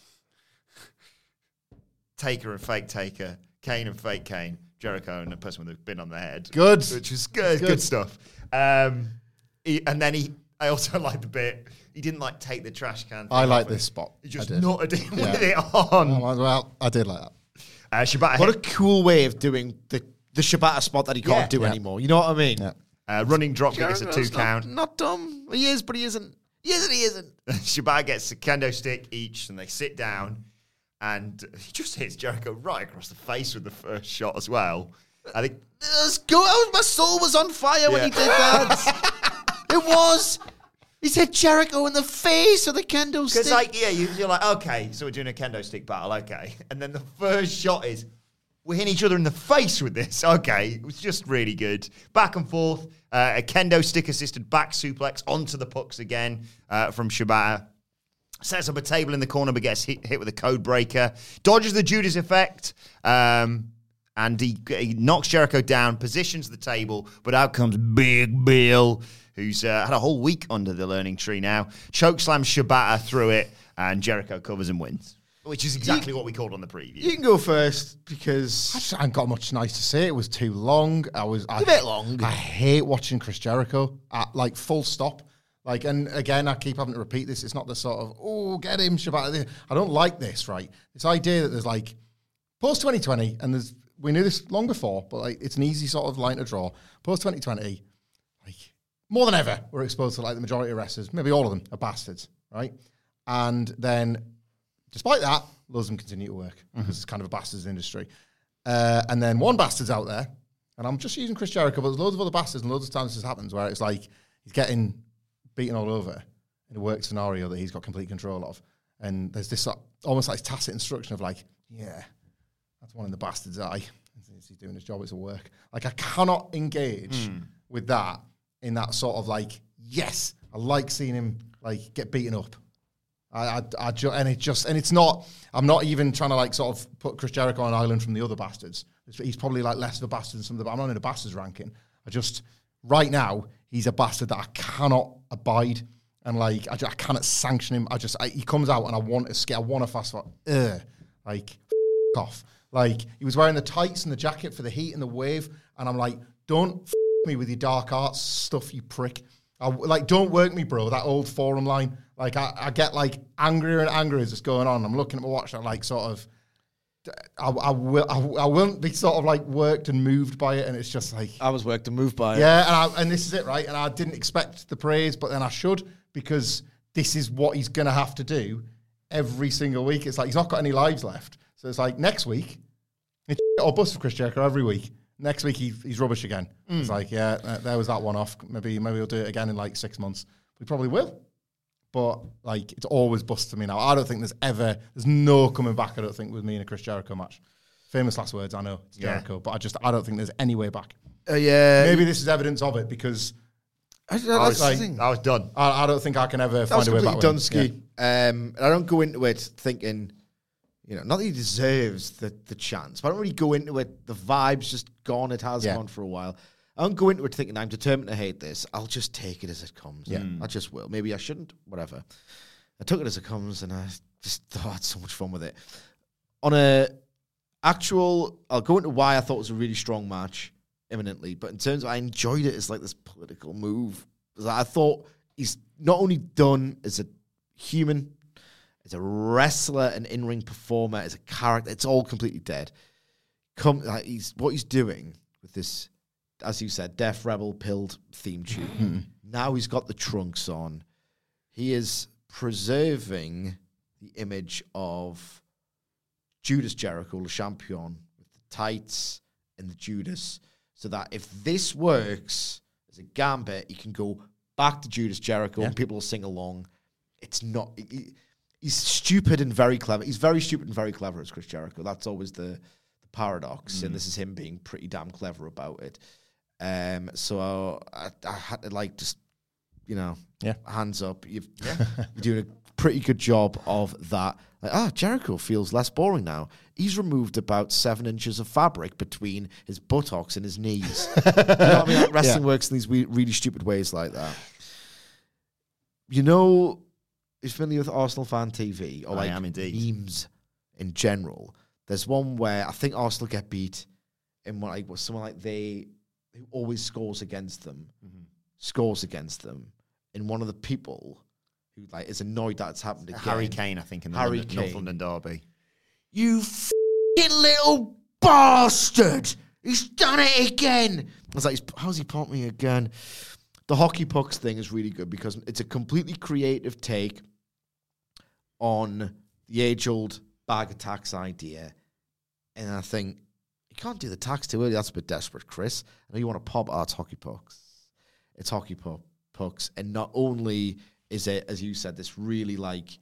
Taker and Fake Taker, Kane and Fake Kane, Jericho and a person with a bin on their head. Good. Which is good, good. Good. stuff. Um, he, and then he, I also like the bit, he didn't like take the trash can. I thing like off this it. spot. He just I did. knotted him Yeah. with it on. Oh, well, I did like that. Uh, Shibata What a hit, cool way of doing the, the Shibata spot that he can't Yeah. do Yeah. anymore. You know what I mean? Yeah. uh, running drop kick is a two Jericho's not- count. Not dumb. He is, but he isn't. He isn't, he isn't. Shibata gets a kendo stick each, and they sit down, and he just hits Jericho right across the face with the first shot as well. I think Let's go. Oh, my soul was on fire when Yeah. he did that. It was. He said Jericho in the face with a kendo stick. because, like, yeah, you, you're like, okay, so we're doing a kendo stick battle, okay, and then the first shot is we're hitting each other in the face with this. Okay, it was just really good. Back and forth, uh, a kendo stick assisted back suplex onto the pucks again uh, from Shibata. Sets up a table in the corner, but gets hit, hit with a code breaker. Dodges the Judas effect. Um, and he, he knocks Jericho down, positions the table, but out comes Big Bill, who's uh, had a whole week under the learning tree now. Chokeslams Shibata through it, and Jericho covers and wins. Which is exactly what we called on the preview. You can go first I because just haven't got much nice to say. It was too long. I was I, a bit long. I hate watching Chris Jericho at like full stop. Like, and again, I keep having to repeat this. It's not the sort of, oh, get him, Shibata. I don't like this, right? This idea that there's like, post twenty twenty, and there's, we knew this long before, but like, it's an easy sort of line to draw. Post twenty twenty, like, more than ever, we're exposed to like the majority of wrestlers, maybe all of them, are bastards, right? And then, despite that, loads of them continue to work because it's kind of a bastards industry. Uh, and then one bastard's out there, and I'm just using Chris Jericho, but there's loads of other bastards, and loads of times this happens where it's like he's getting beaten all over in a work scenario that he's got complete control of. And there's this uh, almost like tacit instruction of like, yeah, that's one in the bastard's eye. He's doing his job, it's a work. Like, I cannot engage with that in that sort of like, yes, I like seeing him like get beaten up. I, I, I ju- and it just, and it's not, I'm not even trying to like sort of put Chris Jericho on an island from the other bastards. He's probably like less of a bastard than some of the, I'm not in a bastards ranking. I just, right now, he's a bastard that I cannot abide. And like, I, just, I cannot sanction him. I just, I, he comes out and I want to skate, I want to fast forward. Ugh. Like, f- off. Like, he was wearing the tights and the jacket for the heat and the wave. And I'm like, don't f- me with your dark arts stuff, you prick. I, like, don't work me, bro. That old forum line. Like, I, I get like angrier and angrier as it's going on. I'm looking at my watch and like sort of, I, I will, I, I won't be sort of like worked and moved by it. And it's just like, I was worked and moved by it. yeah. And, I, and this is it, right? And I didn't expect the praise, but then I should, because this is what he's going to have to do every single week. It's like, he's not got any lives left. So it's like next week, it's or bust for Chris Jericho every week. Next week, he, he's rubbish again. Mm. It's like, yeah, uh, there was that one off. Maybe maybe he'll do it again in like six months. We probably will. But like, it's always bust to me now. I don't think there's ever, there's no coming back, I don't think, with me in a Chris Jericho match. Famous last words, I know, it's Yeah. Jericho. But I just, I don't think there's any way back. Uh, yeah. Maybe this is evidence of it, because I, I that's was, the like- thing. I was done. I, I don't think I can ever That find was a way back. completely with him. done, Ski. Um, and I don't go into it thinking, you know, not that he deserves the, the chance, but I don't really go into it. The vibe's just gone. It has Yeah. gone for a while. I don't go into it thinking I'm determined to hate this. I'll just take it as it comes. Yeah. I just will. Maybe I shouldn't. Whatever. I took it as it comes, and I just oh, I had so much fun with it. On a actual, I'll go into why I thought it was a really strong match imminently, but in terms of I enjoyed it as like this political move. I thought he's not only done as a human, as a wrestler, an in-ring performer, as a character, it's all completely dead. Come, like he's what he's doing with this, as you said, Def Rebel pilled theme tune. Now he's got the trunks on. He is preserving the image of Judas Jericho, Le Champion, with the tights and the Judas, so that if this works as a gambit, he can go back to Judas Jericho Yeah. and people will sing along. It's not... He, he's stupid and very clever. He's very stupid and very clever as Chris Jericho. That's always the, the paradox, mm. and this is him being pretty damn clever about it. Um, so I, I had to, like, just, you know, yeah. hands up. You've, yeah. You're doing a pretty good job of that. Like, ah, Jericho feels less boring now. He's removed about seven inches of fabric between his buttocks and his knees. You know what I mean? Like wrestling yeah. works in these we- really stupid ways like that. You know, it's familiar with Arsenal Fan T V or I like am indeed. memes in general. There's one where I think Arsenal get beat in one like someone like they who always scores against them mm-hmm. scores against them, and one of the people who like is annoyed that it's happened again. Harry Kane, I think, in the Harry London, Kane. North London derby. You f***ing little bastard! He's done it again. I was like, how's he pumped me again? The hockey pucks thing is really good because it's a completely creative take on the age-old bag of tax idea. And I think, you can't do the tax too early. That's a bit desperate, Chris. I know you want to pop. Oh, it's hockey pucks. It's hockey puck, pucks. And not only is it, as you said, this really like,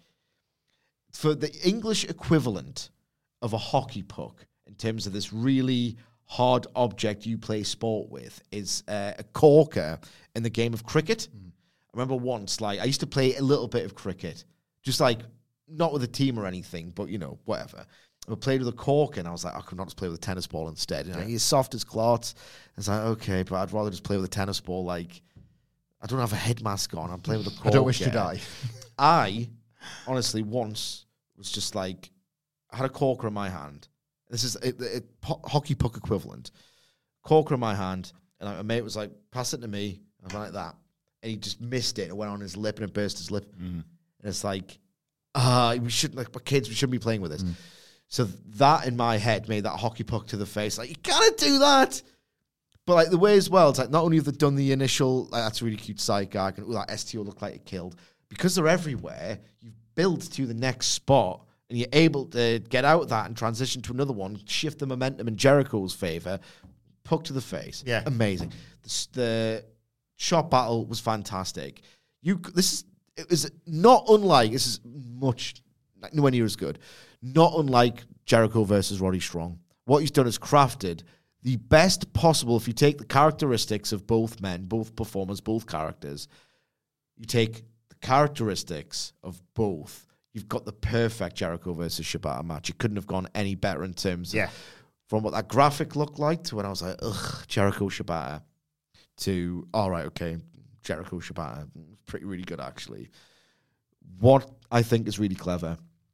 for the English equivalent of a hockey puck, in terms of this really hard object you play sport with, is uh, a corker in the game of cricket. Mm. I remember once, like, I used to play a little bit of cricket, just like, not with a team or anything, but, you know, whatever. I played with a cork, and I was like, I could not just play with a tennis ball instead. You know, yeah. He's soft as clots. It's like, okay, but I'd rather just play with a tennis ball. Like, I don't have a head mask on. I'm playing with a cork. I don't wish yeah. to die. I, honestly, once was just like, I had a corker in my hand. This is a, a, a hockey puck equivalent. Corker in my hand, and a mate was like, pass it to me. I went like that. And he just missed it. It went on his lip, and it burst his lip. Mm. And it's like, ah, uh, we shouldn't, like, my kids, we shouldn't be playing with this. Mm. So that in my head made that hockey puck to the face. Like, you can't do that. But like the way as well, it's like not only have they done the initial, like that's a really cute side gag, and oh, that S T O looked like it killed. Because they're everywhere, you've built to the next spot, and you're able to get out of that and transition to another one, shift the momentum in Jericho's favor, puck to the face. Yeah. Amazing. The, the shot battle was fantastic. You, this is, it was not unlike, this is much, like, nowhere near as good. Not unlike Jericho versus Roddy Strong. What he's done is crafted the best possible, if you take the characteristics of both men, both performers, both characters, you take the characteristics of both, you've got the perfect Jericho versus Shibata match. It couldn't have gone any better in terms yeah. of from what that graphic looked like to when I was like, ugh, Jericho Shibata, to, all right, okay, Jericho Shibata. Pretty, really good, actually. What I think is really clever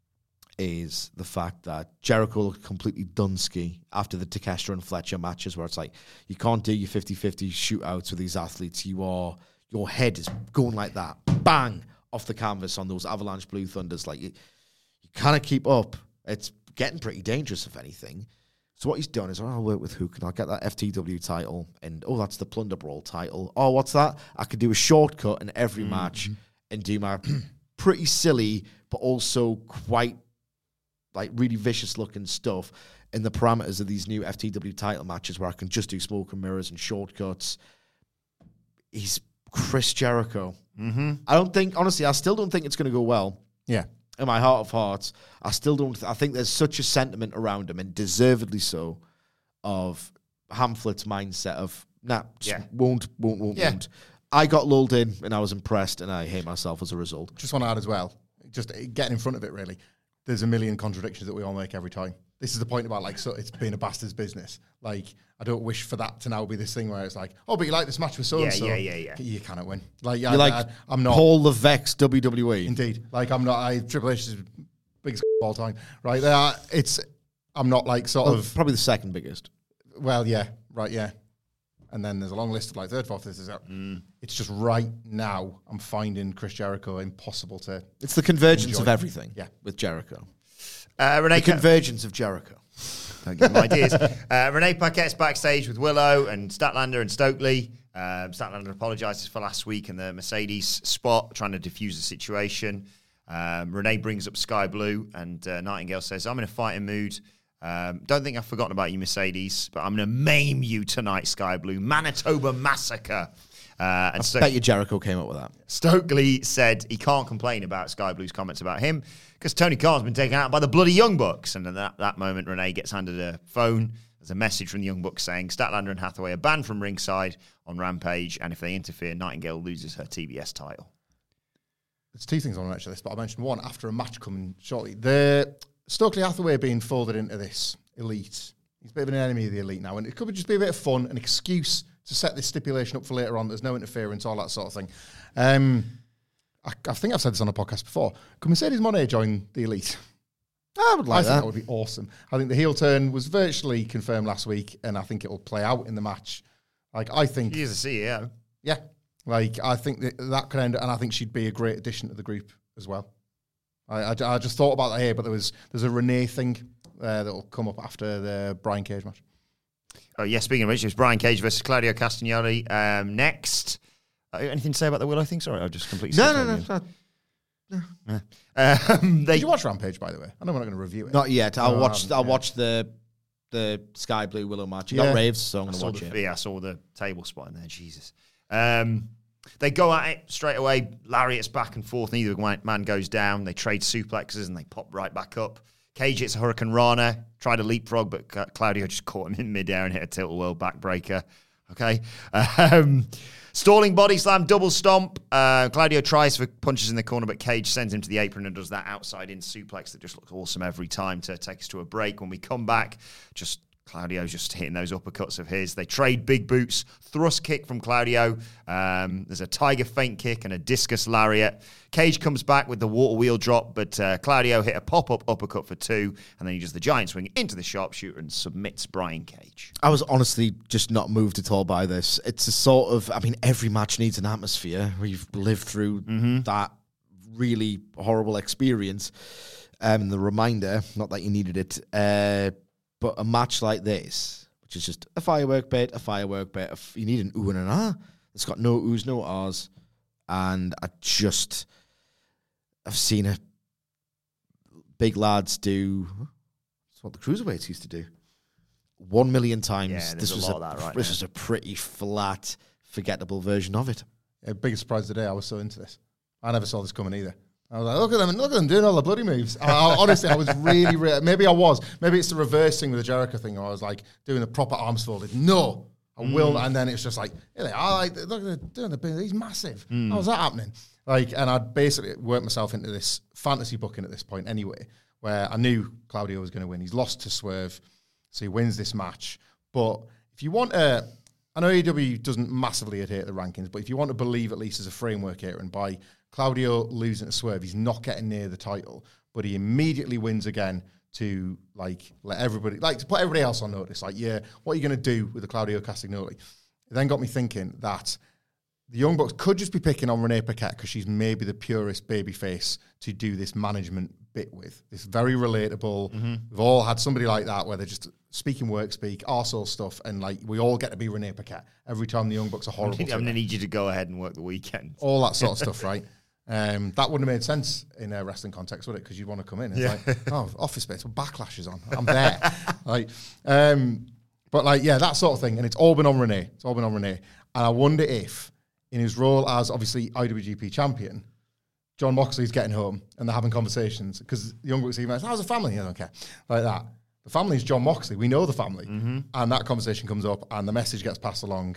is the fact that Jericho looked completely Dunsky after the Takeshita and Fletcher matches, where it's like, you can't do your fifty-fifty shootouts with these athletes. You are, your head is going like that, bang, off the canvas on those Avalanche Blue Thunders. Like, you, you kind of keep up. It's getting pretty dangerous, if anything. So what he's done is, oh, I'll work with Hook, and I'll get that F T W title, and, oh, that's the Plunder Brawl title. Oh, what's that? I could do a shortcut in every mm-hmm. match and do my pretty silly, but also quite like really vicious looking stuff in the parameters of these new F T W title matches where I can just do smoke and mirrors and shortcuts. He's Chris Jericho. Mm-hmm. I don't think, honestly, I still don't think it's going to go well. Yeah. In my heart of hearts, I still don't, th- I think there's such a sentiment around him, and deservedly so, of Hamflet's mindset of, nah, just yeah. won't, won't, won't, yeah. won't. I got lulled in, and I was impressed, and I hate myself as a result. Just want to add as well, just getting in front of it, really. There's a million contradictions that we all make every time. This is the point about, like, so it's been a bastard's business. Like, I don't wish for that to now be this thing where it's like, oh, but you like this match with so-and-so. Yeah, yeah, yeah, yeah. You cannot win. Like, You're I, like I, I'm not Paul Levesque, W W E. Indeed. Like, I'm not, I, Triple H is the biggest of all time, right? There, it's, I'm not like sort well, of. Probably the second biggest. Well, yeah, right, yeah. And then there's a long list of like third, fourth, this is out. Mm. It's just right now, I'm finding Chris Jericho impossible to. It's the convergence enjoy. of everything. Yeah. With Jericho. Uh, Renee the convergence of Jericho. Don't give them ideas. Uh, Renee Paquette's backstage with Willow and Statlander and Stokely. Um, Statlander apologises for last week in the Mercedes spot, trying to defuse the situation. Um, Renee brings up Sky Blue, and uh, Nightingale says, I'm in a fighting mood. Um, don't think I've forgotten about you, Mercedes, but I'm going to maim you tonight, Sky Blue. Manitoba Massacre. Uh, and I Sto- bet you Jericho came up with that. Stokely said he can't complain about Sky Blue's comments about him because Tony Khan's been taken out by the bloody Young Bucks. And at that, that moment, Renee gets handed a phone. There's a message from the Young Bucks saying Statlander and Hathaway are banned from ringside on Rampage, and if they interfere, Nightingale loses her T B S title. there's two things I want to mention this, but I'll mention one after a match coming shortly. The Stokely Hathaway being folded into this elite. He's a bit of an enemy of the elite now, and it could just be a bit of fun, an excuse to set this stipulation up for later on. There's no interference, all that sort of thing. Um, I, I think I've said this on a podcast before. Could Mercedes Moné join the elite? I would like I that. think that would be awesome. I think the heel turn was virtually confirmed last week, and I think it will play out in the match. Like, I think... She's a C E O. Yeah. Like, I think that, that could end... And I think she'd be a great addition to the group as well. I, I, I just thought about that here, but there was there's a Renee thing uh, that will come up after the Brian Cage match. Oh, yeah, speaking of which, it was Brian Cage versus Claudio Castagnoli um, next. Uh, anything to say about the Willow thing? Sorry, I just completely... No, no, no. no. no. Um, they, Did you watch Rampage, by the way? I know we're not going to review it. Not yet. I'll No, watch. I'll yeah. watch the the Sky Blue Willow match. You Yeah. got raves, so I'm I going to saw watch the, it. yeah, I saw the table spot in there. Jesus. Um, they go at it straight away. Lariat's back and forth. Neither man goes down. They trade suplexes and they pop right back up. Cage hits a Hurricane Rana. Tried a leapfrog, but Claudio just caught him in midair and hit a tilt world backbreaker. Okay. Um, stalling body slam, double stomp. Uh, Claudio tries for punches in the corner, but Cage sends him to the apron and does that outside in suplex that just looks awesome every time to take us to a break. When we come back, just Claudio's just hitting those uppercuts of his. They trade big boots, thrust kick from Claudio. Um, there's a tiger feint kick and a discus lariat. Cage comes back with the water wheel drop, but uh, Claudio hit a pop-up uppercut for two, and then he does the giant swing into the sharpshooter and submits Brian Cage. I was honestly just not moved at all by this. It's a sort of, I mean, every match needs an atmosphere. We've lived through Mm-hmm. that really horrible experience. Um, the reminder, not that you needed it, uh, but a match like this, which is just a firework bit, a firework bit, a f- you need an ooh and an ah. It's got no oohs, no ahs. And I just, I've seen a big lads do, that's what the cruiserweights used to do, one million times. Yeah, there's this a was lot of that right This now. was a pretty flat, forgettable version of it. Yeah, biggest surprise today, I was so into this. I never saw this coming either. I was like, look at them, look at them doing all the bloody moves. I, I, honestly, I was really, really, maybe I was. Maybe it's the reverse thing with the Jericho thing, where I was like doing the proper arms folded. No, I will. Mm. And then it's just like, here they are, like, look at them doing the, he's massive. Mm. How's that happening? Like, and I'd basically worked myself into this fantasy booking at this point anyway, where I knew Claudio was going to win. He's lost to Swerve, so he wins this match. But if you want a, I know A E W doesn't massively adhere to the rankings, but if you want to believe at least as a framework here, and by Claudio losing to Swerve, he's not getting near the title, but he immediately wins again to like let everybody, like to put everybody else on notice. Like, yeah, what are you going to do with the Claudio Castagnoli? It then got me thinking that the Young Bucks could just be picking on Renee Paquette because she's maybe the purest babyface to do this management bit with. This very relatable. Mm-hmm. We've all had somebody like that where they're just speaking work speak, arsehole stuff, and like we all get to be Renee Paquette every time the Young Bucks are I'm horrible. going to need you to go ahead and work the weekend. All that sort of stuff, right? Um, that wouldn't have made sense in a wrestling context, would it? Because you'd want to come in. It's Yeah. like, oh, Office Space, well, Backlash is on. I'm there. like, um, but like, yeah, that sort of thing. And it's all been on Renee. It's all been on Renee. And I wonder if, in his role as obviously I W G P champion, John Moxley's getting home and they're having conversations because the Young Bucks even ask, how's the family? I don't care. Like that. The family is John Moxley. We know the family. Mm-hmm. And that conversation comes up and the message gets passed along,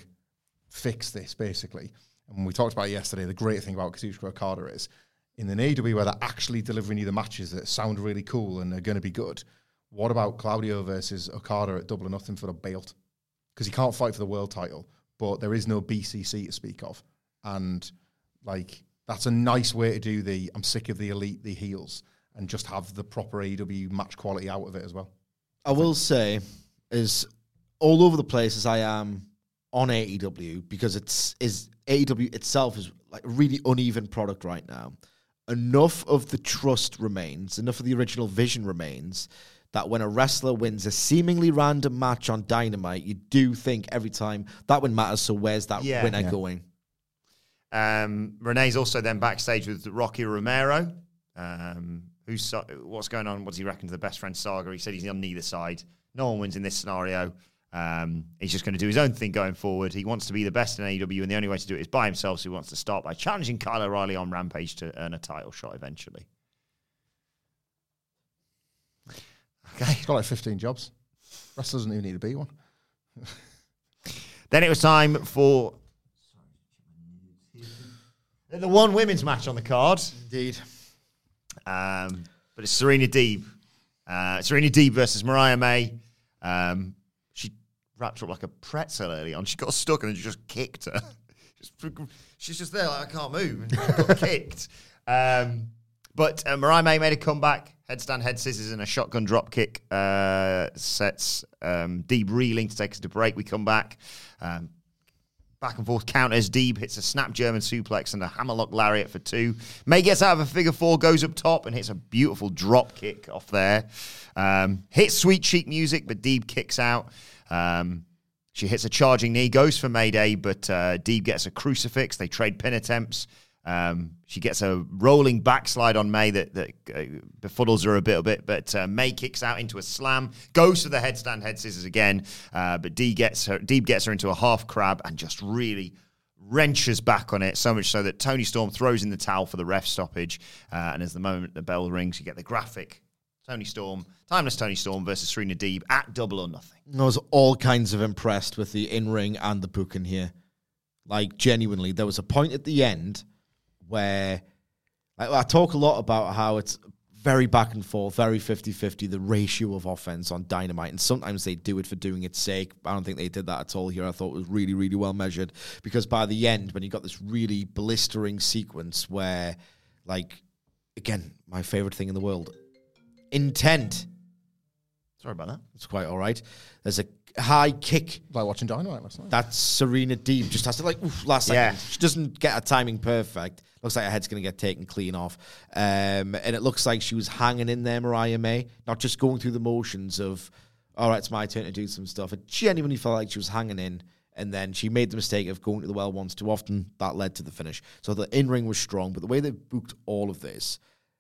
fix this, basically. And when we talked about it yesterday, the great thing about Kazuchika Okada is, in an A E W where they're actually delivering you the matches that sound really cool and are going to be good, what about Claudio versus Okada at Double or Nothing for the belt? Because he can't fight for the world title, but there is no B C C to speak of. And, like, that's a nice way to do the, I'm sick of the elite, the heels, and just have the proper A E W match quality out of it as well. I will say, is all over the place as I am on A E W, because it's is A E W itself is like a really uneven product right now. Enough of the trust remains, enough of the original vision remains, that when a wrestler wins a seemingly random match on Dynamite, you do think every time that win matters, so where's that Yeah. winner Yeah. going? Um, Renee's also then backstage with Rocky Romero. Um, who's so- what's going on? What's he reckon to the best friend saga? He said he's on neither side. No one wins in this scenario. Um, he's just going to do his own thing going forward. He wants to be the best in A E W, and the only way to do it is by himself. So he wants to start by challenging Kyle O'Reilly on Rampage to earn a title shot eventually. Okay. He's got like fifteen jobs. Wrestler doesn't even need to be one. Then it was time for The one women's match on the card. Indeed. Um, but it's Serena Deeb. Uh, Serena Deeb versus Mariah May. Um, she wrapped her up like a pretzel early on. She got stuck and then just kicked her. just, she's just there like, I can't move. And she got kicked. Um, but uh, Mariah May made a comeback. Headstand, head scissors, and a shotgun drop kick. Uh, sets um, Deeb reeling to take us to break. We come back. Um, Back and forth counters. Deeb hits a snap German suplex and a hammerlock lariat for two. May gets out of a figure four, goes up top and hits a beautiful drop kick off there. Um, hits Sweet Cheek music, but Deeb kicks out. Um, she hits a charging knee, goes for Mayday, but uh, Deeb gets a crucifix. They trade pin attempts. Um, she gets a rolling backslide on May that, that uh, befuddles her a bit, a bit but uh, May kicks out into a slam, goes for the headstand head scissors again, uh, but Deeb gets her, Deeb gets her into a half crab and just really wrenches back on it, so much so that Toni Storm throws in the towel for the ref stoppage, uh, and as the moment the bell rings, you get the graphic Toni Storm, Timeless Toni Storm versus Serena Deeb at Double or Nothing. I was all kinds of impressed with the in-ring and the booking here. Like, genuinely, there was a point at the end where like, I talk a lot about how it's very back and forth, very fifty-fifty, the ratio of offense on Dynamite, and sometimes they do it for doing its sake. I don't think they did that at all here. I thought it was really, really well measured, because by the end, when you got this really blistering sequence where, like, again, my favorite thing in the world, intent. Sorry about that. It's quite all right. There's a high kick. Like watching Dynamite last night. That's Serena Deeb. Just has to, like, oof, last second. Yeah. She doesn't get her timing perfect. Looks like her head's going to get taken clean off. Um, and it looks like she was hanging in there, Mariah May, not just going through the motions of, all right, it's my turn to do some stuff. It genuinely felt like she was hanging in, and then she made the mistake of going to the well once too often. That led to the finish. So the in-ring was strong, but the way they booked all of this,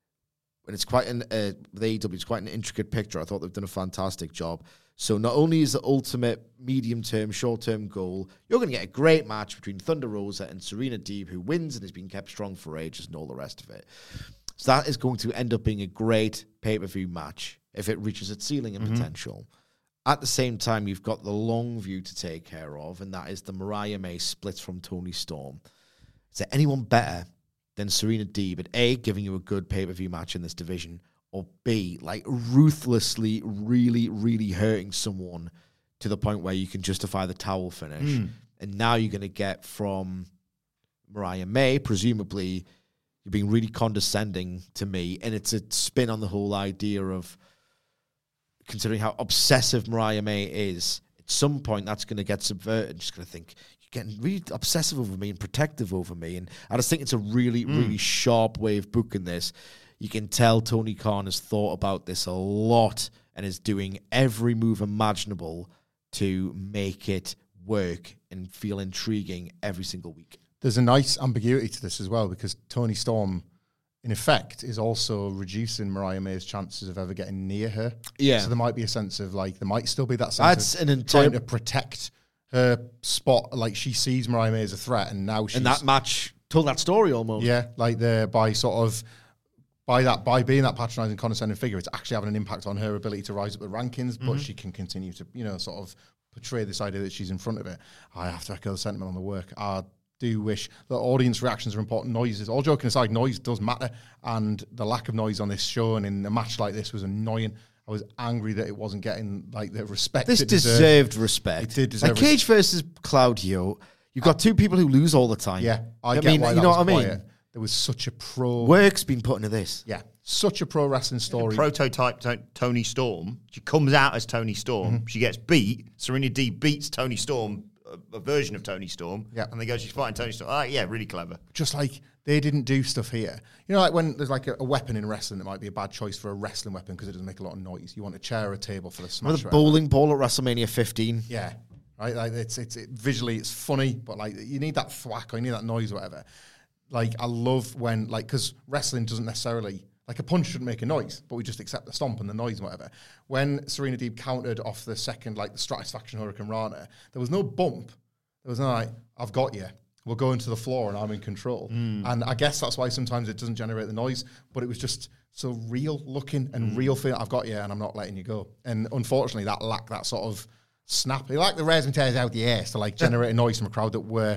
and it's quite an, uh, the A E W, it's quite an intricate picture. I thought they've done a fantastic job. So not only is the ultimate medium-term, short-term goal, you're going to get a great match between Thunder Rosa and Serena Deeb, who wins and has been kept strong for ages and all the rest of it. So that is going to end up being a great pay-per-view match if it reaches its ceiling and mm-hmm. potential. At the same time, you've got the long view to take care of, and that is the Mariah May splits from Toni Storm. Is there anyone better than Serena Deeb at A, giving you a good pay-per-view match in this division, or B, like ruthlessly, really, really hurting someone to the point where you can justify the towel finish? Mm. And now you're going to get from Mariah May, presumably, you're being really condescending to me, and it's a spin on the whole idea of, considering how obsessive Mariah May is, at some point that's going to get subverted. I'm just going to think, you're getting really obsessive over me and protective over me. And I just think it's a really, mm. really sharp way of booking this. You can tell Tony Khan has thought about this a lot and is doing every move imaginable to make it work and feel intriguing every single week. There's a nice ambiguity to this as well, because Toni Storm, in effect, is also reducing Mariah May's chances of ever getting near her. Yeah. So there might be a sense of, like, there might still be that sense That's of an inter- trying to protect her spot. Like, she sees Mariah May as a threat, and now she's... And that match told that story almost. Yeah, like, the by sort of... By that, by being that patronising, condescending figure, it's actually having an impact on her ability to rise up the rankings, but mm-hmm. she can continue to, you know, sort of portray this idea that she's in front of it. I have to echo the sentiment on the work. I do wish that audience reactions are important. Noises, all joking aside, noise does matter, and the lack of noise on this show and in a match like this was annoying. I was angry that it wasn't getting, like, the respect This it deserved, deserved respect. It did deserve like Cage versus Claudio, you've got two people who lose all the time. Yeah, I, I get mean, why you that know was what I mean? quiet. There was such a pro... Work's been put into this. Yeah, such a pro wrestling story. Prototype to- Toni Storm. She comes out as Toni Storm. Mm-hmm. She gets beat. Serena Deeb beats Toni Storm, a, a version of Toni Storm. Yeah. And they go, she's fighting Toni Storm. Oh, yeah, really clever. Just like they didn't do stuff here. You know, like when there's like a, a weapon in wrestling that might be a bad choice for a wrestling weapon because it doesn't make a lot of noise. You want a chair or a table for the smash. With a bowling ball at WrestleMania fifteen. Yeah. Right? Like it's, it's it, visually, it's funny, but like you need that thwack or you need that noise or whatever. Like, I love when, like, because wrestling doesn't necessarily, like, a punch shouldn't make a noise, but we just accept the stomp and the noise and whatever. When Serena Deeb countered off the second, like, the Stratisfaction Hurricane Rana, there was no bump. There was no, like, I've got you. We'll go into the floor and I'm in control. Mm. And I guess that's why sometimes it doesn't generate the noise, but it was just so real looking and mm. real feeling. I've got you and I'm not letting you go. And unfortunately, that lacked that sort of snap. It lacked the rares and tears out the air to, like, generate a noise from a crowd that were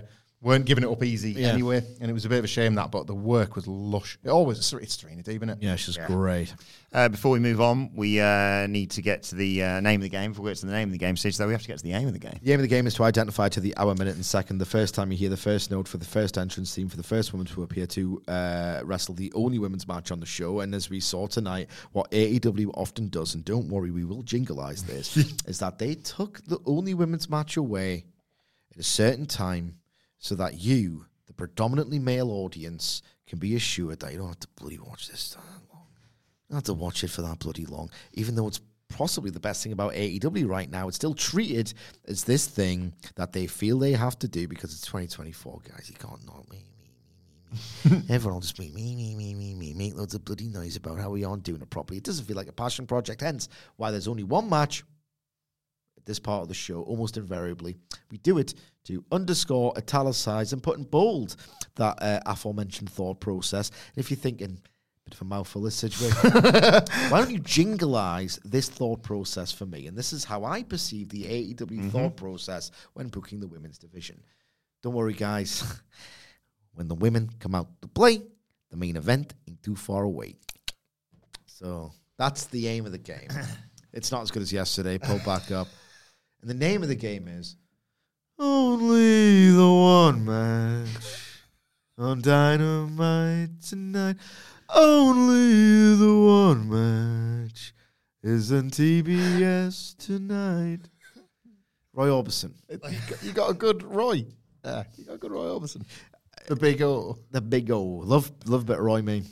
weren't giving it up easy Yeah. anyway, and it was a bit of a shame that, but the work was lush. It always it's Serena Deeb, isn't it? Yeah, she's great. Uh, before we move on, we uh, need to get to the uh, name of the game. Before we get to the name of the game, Sid, though, we have to get to the aim of the game. The aim of the game is to identify to the hour, minute, and second the first time you hear the first note for the first entrance theme for the first woman to appear to uh, wrestle the only women's match on the show. And as we saw tonight, what A E W often does, and don't worry, we will jingleize this, is that they took the only women's match away at a certain time so that you, the predominantly male audience, can be assured that you don't have to bloody watch this that long. You don't have to watch it for that bloody long. Even though it's possibly the best thing about A E W right now, it's still treated as this thing that they feel they have to do because it's twenty twenty-four, guys. You can't not me, me, me, me. Everyone will just be me, me, me, me, me, make loads of bloody noise about how we aren't doing it properly. It doesn't feel like a passion project, hence why there's only one match at this part of the show, almost invariably. We do it to underscore, italicize, and put in bold that uh, aforementioned thought process. And if you're thinking, bit of a mouthful, this situation, why don't you jingleize this thought process for me? And this is how I perceive the A E W mm-hmm. thought process when booking the women's division. Don't worry, guys. When the women come out to play, the main event ain't too far away. So that's the aim of the game. It's not as good as yesterday. Pull back up. And the name of the game is Only the One Match on Dynamite tonight. Only the one match is on T B S tonight. Roy Orbison. You got, you got a good Roy. Yeah, you got a good Roy Orbison. The big O. The big O. Love, love a bit of Roy, me.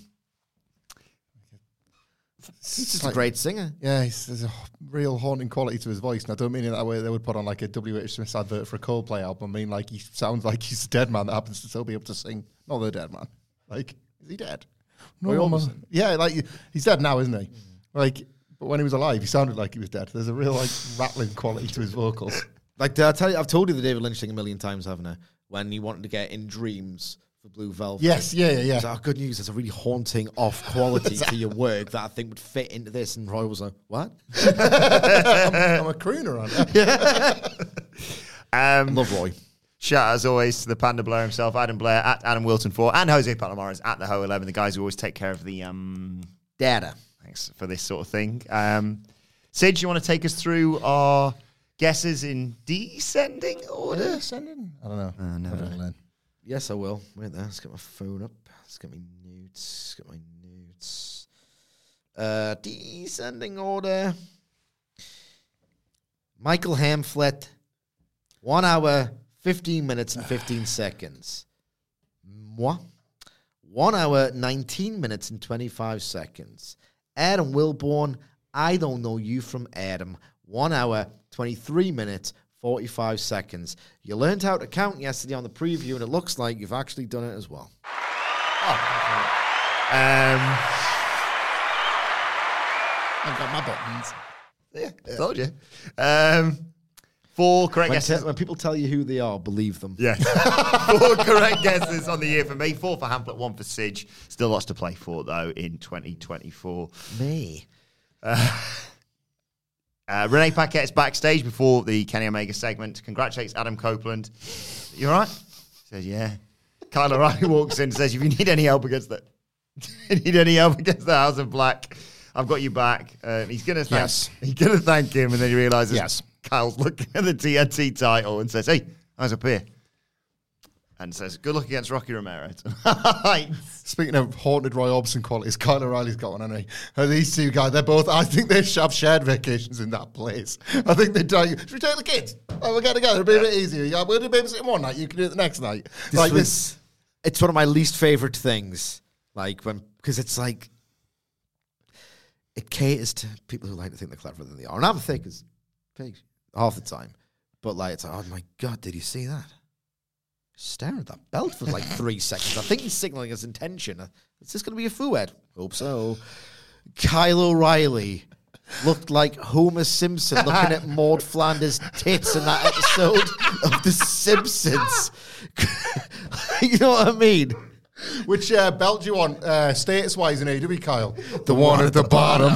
He's just like, a great singer. Yeah, he's, there's a real haunting quality to his voice. And I don't mean it that way they would put on like a W H Smith advert for a Coldplay album. I mean, like, he sounds like he's a dead man that happens to still be able to sing. Not the dead man. Like, is he dead? No, Roy Orbison. Yeah, like, he's dead now, isn't he? Mm. Like, but when he was alive, he sounded like he was dead. There's a real, like, rattling quality to his vocals. Like, I tell you, I've told you the David Lynch thing a million times, haven't I? When he wanted to get In Dreams for Blue Velvet. Yes, yeah, yeah, yeah. So, oh, good news. There's a really haunting off quality to your work that I think would fit into this. And Roy was like, what? I'm, I'm a crooner, aren't I? um, Love Roy. Shout out, as always, to the Panda Blair himself, Adam Blair, at Adam Wilton four, and Jose Palomares at the Ho eleven, the guys who always take care of the um, data. Thanks for this sort of thing. Um, Sid, do you want to take us through our guesses in descending order? Yeah, descending? I don't know. Oh, no, I don't know. Yes, I will. Wait there. Let's get my phone up. Let's get my notes. Get my notes. Uh, descending order. Michael Hamflett. One hour, fifteen minutes and fifteen seconds. Moi. One hour, nineteen minutes and twenty-five seconds. Adam Wilborn. I don't know you from Adam. One hour, twenty-three minutes, forty-five seconds. You learned how to count yesterday on the preview, and it looks like you've actually done it as well. Oh, um, I've got my buttons. Yeah, yeah. Told you. Um, four correct when guesses. Te- when people tell you who they are, believe them. Yes. Four correct guesses on the year for me. Four for Hamlet, one for Sige. Still lots to play for, though, in twenty twenty-four. Me. Uh, uh, Renee Paquette's backstage before the Kenny Omega segment. Congratulates Adam Copeland. You all right? Says, yeah. Kyle O'Reilly walks in and says, if you need any help against the, need any help against the House of Black, I've got you back. Uh, he's going to thank, yes. he's going to thank him, and then he realizes yes. Kyle's looking at the T N T title and says, hey, I was up here. And says, good luck against Rocky Romero. Speaking of haunted Roy Orbison qualities, Kyle O'Reilly's got one, hasn't he? And these two guys, they're both, I think they have shared vacations in that place. I think they tell you, should we take the kids? Oh, we'll get together, it'll be a bit easier. Yeah, we'll do babysitting one night, you can do it the next night. This like was, this. It's one of my least favorite things. Like, when, because it's like, it caters to people who like to think they're cleverer than they are. And I'm thick as pigs half the time. But like, it's like, oh my God, did you see that? Stare at that belt for like three seconds. I think he's signaling his intention. Is this going to be a foohead? Hope so. Kyle O'Reilly looked like Homer Simpson looking at Maud Flanders' tits in that episode of The Simpsons. You know what I mean? Which uh, belt do you want, uh, status-wise in A E W, Kyle? The, the one, one at the, the bottom.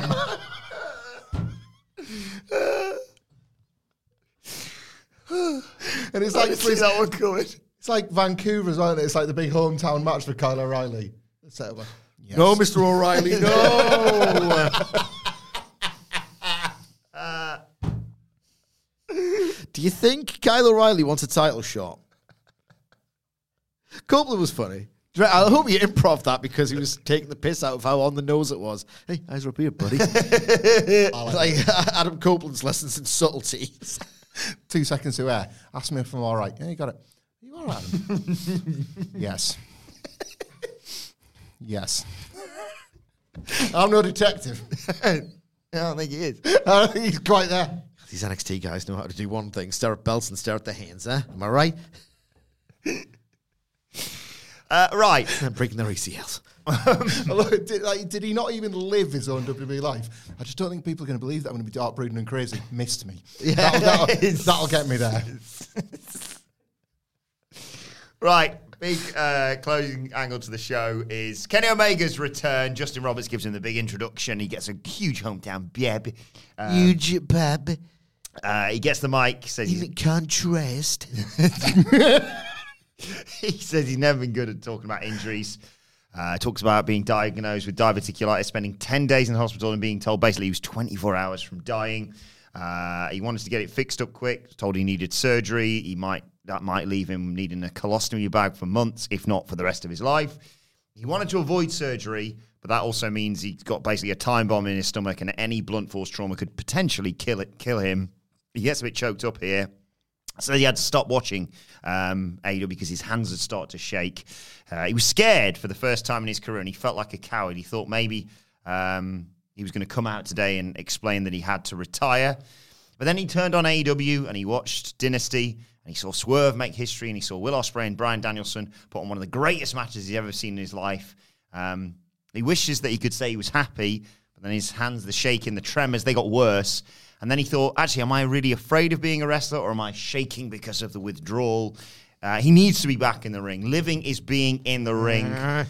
And it's like, I see that one coming. It's like Vancouver, isn't it? It's like the big hometown match for Kyle O'Reilly. Set up a, yes. No, Mister O'Reilly, no. uh, do you think Kyle O'Reilly wants a title shot? Copeland was funny. I hope you improv that because he was taking the piss out of how on the nose it was. Hey, eyes are up here, buddy. like, like Adam Copeland's lessons in subtlety. Two seconds to air. Ask me if I'm all right. Yeah, you got it. Are you all right, Adam? Yes. Yes. I'm no detective. I don't think he is. I don't think he's quite there. These N X T guys know how to do one thing. Stare at belts and stare at their hands, eh? Am I right? Uh, right. And breaking their A C Ls. did, like, did he not even live his own W W E life? I just don't think people are going to believe that I'm going to be dark brooding and crazy. Missed me. Yeah, that'll, that'll, that'll get me there. Right. Big uh, closing angle to the show is Kenny Omega's return. Justin Roberts gives him the big introduction. He gets a huge hometown bab. Um, huge bab. Uh, he gets the mic. Says he's in contrast. He says he's never been good at talking about injuries. Uh, talks about being diagnosed with diverticulitis, spending ten days in the hospital and being told basically he was twenty-four hours from dying. Uh, he wanted to get it fixed up quick, told he needed surgery. He might That might leave him needing a colostomy bag for months, if not for the rest of his life. He wanted to avoid surgery, but that also means he's got basically a time bomb in his stomach and any blunt force trauma could potentially kill it, kill him. He gets a bit choked up here. So he had to stop watching um, A E W because his hands had started to shake. Uh, he was scared for the first time in his career, and he felt like a coward. He thought maybe um, he was going to come out today and explain that he had to retire. But then he turned on A E W, and he watched Dynasty, and he saw Swerve make history, and he saw Will Ospreay and Bryan Danielson put on one of the greatest matches he's ever seen in his life. Um, he wishes that he could say he was happy, but then his hands, the shaking, the tremors, they got worse. And then he thought, actually, am I really afraid of being a wrestler or am I shaking because of the withdrawal? Uh, he needs to be back in the ring. Living is being in the ring.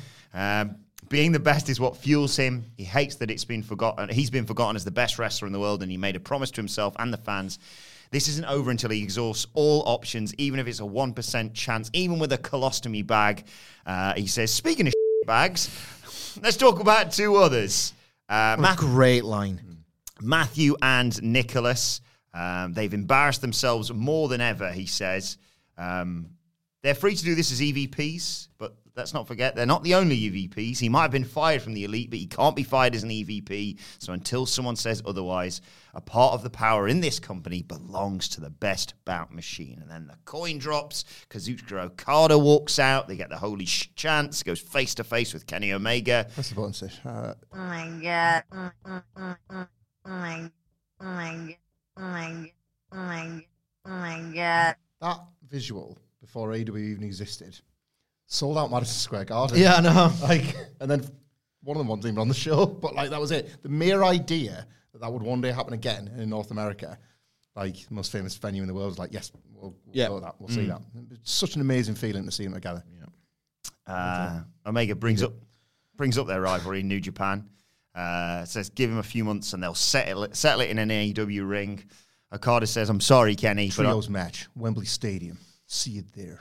Um, being the best is what fuels him. He hates that it's been forgotten. He's been forgotten as the best wrestler in the world, and he made a promise to himself and the fans. This isn't over until he exhausts all options, even if it's a one percent chance, even with a colostomy bag. Uh, he says, speaking of bags, let's talk about two others. Uh, Matt- great line. Matthew and Nicholas. Um, they've embarrassed themselves more than ever, he says. Um, they're free to do this as E V Ps, but let's not forget, they're not the only E V Ps. He might have been fired from the Elite, but he can't be fired as an E V P. So until someone says otherwise, a part of the power in this company belongs to the best bout machine. And then the coin drops, Kazuchika Okada walks out, they get the holy sh- chance, goes face-to-face with Kenny Omega. Press the button, Sis. Uh, Oh my god. Mm, mm, mm, mm. Oh my, oh my god. Oh my god. Oh my god. Oh my god. that visual before A E W even existed sold out Madison Square Garden. Yeah, I know. Like, and then one of them wasn't even on the show, but like that was it. The mere idea that that would one day happen again in North America, like the most famous venue in the world, was like, yes, we'll, we'll yeah. go with that. We'll mm. see that. It's such an amazing feeling to see them together. Yeah. Uh, Omega brings up brings up their rivalry in New Japan. Uh, says give him a few months and they'll settle it, settle it in an A E W ring. Okada says, I'm sorry, Kenny. Trios match, Wembley Stadium. See you there.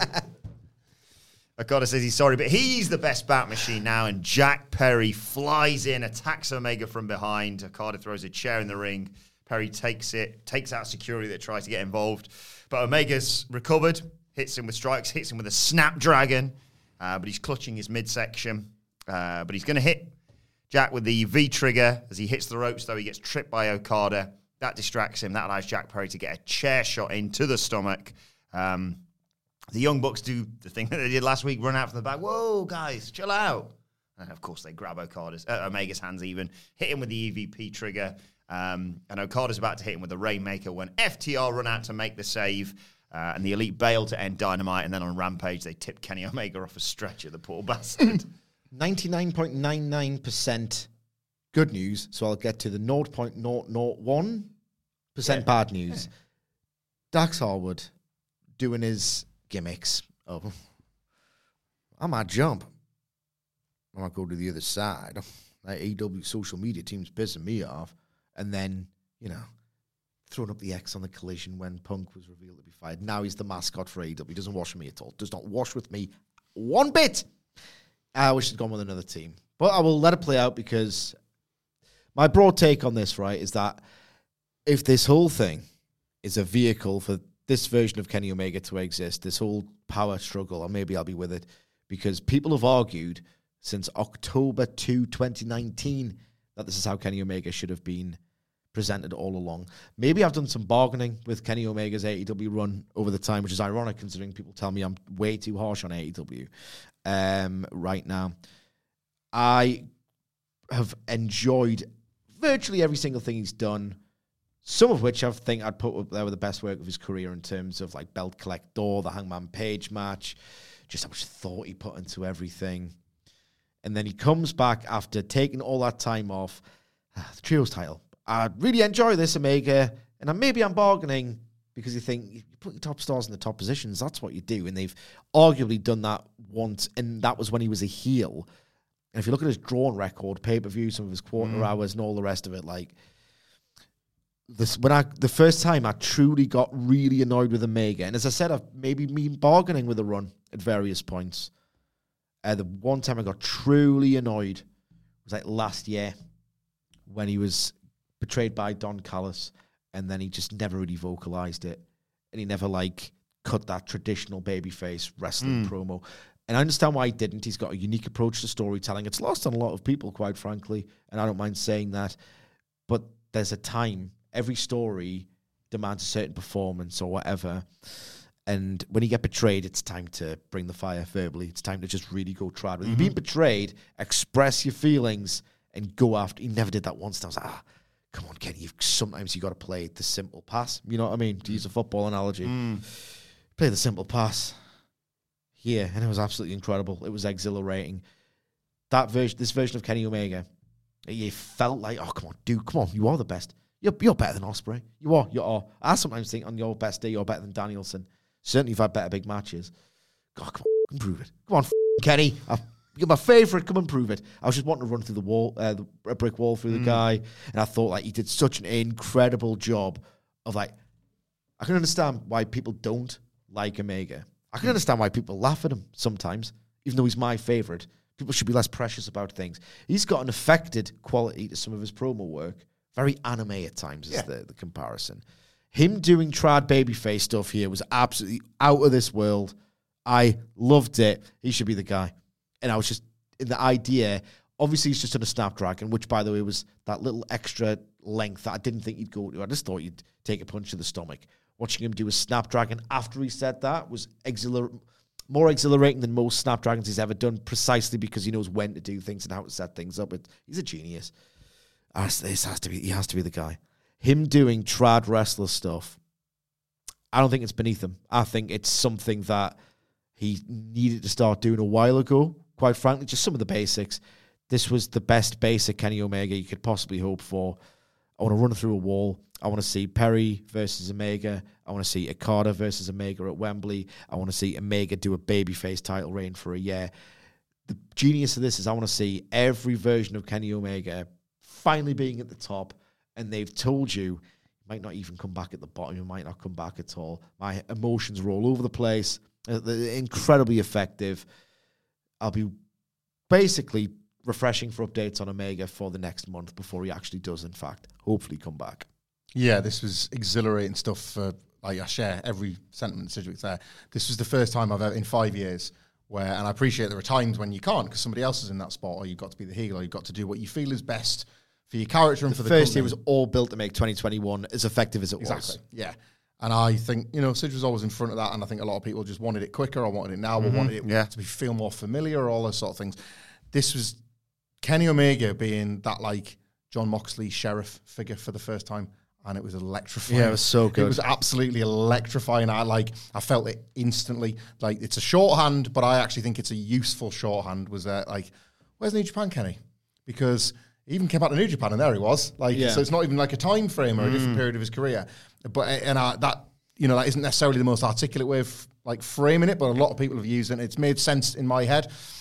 Okada says he's sorry, but he's the best bout machine now. And Jack Perry flies in, attacks Omega from behind. Okada throws a chair in the ring. Perry takes it, takes out security that tries to get involved. But Omega's recovered, hits him with strikes, hits him with a snapdragon. Uh, but he's clutching his midsection. Uh, but he's going to hit Jack with the V-trigger. As he hits the ropes, though, he gets tripped by Okada. That distracts him. That allows Jack Perry to get a chair shot into the stomach. Um, the Young Bucks do the thing that they did last week, run out from the back. Whoa, guys, chill out. And, of course, they grab Okada's, uh, Omega's hands even, hit him with the E V P trigger. Um, and Okada's about to hit him with the Rainmaker when F T R run out to make the save. Uh, and the Elite bail to end Dynamite. And then on Rampage, they tip Kenny Omega off a stretcher, the poor bastard. ninety-nine point nine nine percent good news, so I'll get to the zero point zero zero one percent yeah. bad news. Yeah. Dax Harwood doing his gimmicks of, I might jump. I might go to the other side. That A E W social media team's pissing me off. And then, you know, throwing up the X on the Collision when Punk was revealed to be fired. Now he's the mascot for A E W. He doesn't wash with me at all. Does not wash with me one bit. I wish he'd gone with another team. But I will let it play out because my broad take on this, right, is that if this whole thing is a vehicle for this version of Kenny Omega to exist, this whole power struggle, or maybe I'll be with it, because people have argued since October second, twenty nineteen that this is how Kenny Omega should have been presented all along. Maybe I've done some bargaining with Kenny Omega's A E W run over the time, which is ironic considering people tell me I'm way too harsh on A E W um, right now. I have enjoyed virtually every single thing he's done, some of which I think I'd put up there with the best work of his career in terms of like Belt Collector, the Hangman Page match, just how much thought he put into everything. And then he comes back after taking all that time off, the Trios title. I really enjoy this, Omega, and maybe I'm bargaining because you think you put your top stars in the top positions, that's what you do, and they've arguably done that once, and that was when he was a heel. And if you look at his drawn record, pay-per-view, some of his quarter mm. hours and all the rest of it, like, this when I the first time I truly got really annoyed with Omega, and as I said, I've maybe been bargaining with the run at various points. Uh, the one time I got truly annoyed was like last year when he was betrayed by Don Callis, and then he just never really vocalized it, and he never like cut that traditional babyface wrestling mm. promo. And I understand why he didn't. He's got a unique approach to storytelling. It's lost on a lot of people, quite frankly, and I don't mind saying that. But there's a time. Every story demands a certain performance or whatever. And when you get betrayed, it's time to bring the fire verbally. It's time to just really go trad. When mm-hmm. you've been betrayed, express your feelings and go after. He never did that once. And I was like, ah, come on, Kenny. You've, sometimes you got to play the simple pass. You know what I mean? To use a football analogy. Mm. Play the simple pass. Yeah, and it was absolutely incredible. It was exhilarating. That version, this version of Kenny Omega, you felt like, oh, come on, dude, come on, you are the best. You're, you're better than Ospreay. You are, you are. I sometimes think on your best day, you're better than Danielson. Certainly, you've had better big matches. God, come on, prove it. Come on, f- Kenny. I, you're my favourite. Come and prove it. I was just wanting to run through the wall, uh, the, a brick wall through mm. the guy, and I thought like he did such an incredible job of like, I can understand why people don't like Omega. I can understand why people laugh at him sometimes, even though he's my favourite. People should be less precious about things. He's got an affected quality to some of his promo work. Very anime at times is yeah. the, the comparison. Him doing trad babyface stuff here was absolutely out of this world. I loved it. He should be the guy. And I was just, in the idea, obviously he's just on a Snapdragon, which, by the way, was that little extra length that I didn't think he'd go to. I just thought he'd take a punch to the stomach. Watching him do a Snapdragon after he said that was exhilar- more exhilarating than most Snapdragons he's ever done, precisely because he knows when to do things and how to set things up. It, he's a genius. This has to be, he has to be the guy. Him doing trad wrestler stuff, I don't think it's beneath him. I think it's something that he needed to start doing a while ago, quite frankly, just some of the basics. This was the best basic Kenny Omega you could possibly hope for. I want to run through a wall. I want to see Perry versus Omega. I want to see Okada versus Omega at Wembley. I want to see Omega do a babyface title reign for a year. The genius of this is I want to see every version of Kenny Omega finally being at the top, and they've told you he might not even come back at the bottom. He might not come back at all. My emotions were all over the place. They're incredibly effective. I'll be basically refreshing for updates on Omega for the next month before he actually does, in fact, hopefully come back. Yeah, this was exhilarating stuff. For, like I share every sentiment Sidgwick's there. This was the first time I've ever, in five years, where, and I appreciate there are times when you can't because somebody else is in that spot, or you've got to be the heel, or you've got to do what you feel is best for your character and the for the first company. year was all built to make twenty twenty-one as effective as it exactly. was. Exactly, yeah. And I think, you know, Sidge was always in front of that, and I think a lot of people just wanted it quicker, or wanted it now, mm-hmm. or wanted it yeah. to be feel more familiar, or all those sort of things. This was Kenny Omega being that, like, John Moxley sheriff figure for the first time, and it was electrifying. Yeah, it was so good. It was absolutely electrifying. I like, I felt it instantly. Like, it's a shorthand, but I actually think it's a useful shorthand. Was that like, where's New Japan Kenny? Because he even came out of New Japan, and there he was. Like, yeah. so it's not even like a time frame or a different mm. period of his career. But and I, that, you know, that isn't necessarily the most articulate way of like framing it, but a lot of people have used it. And it's made sense in my head.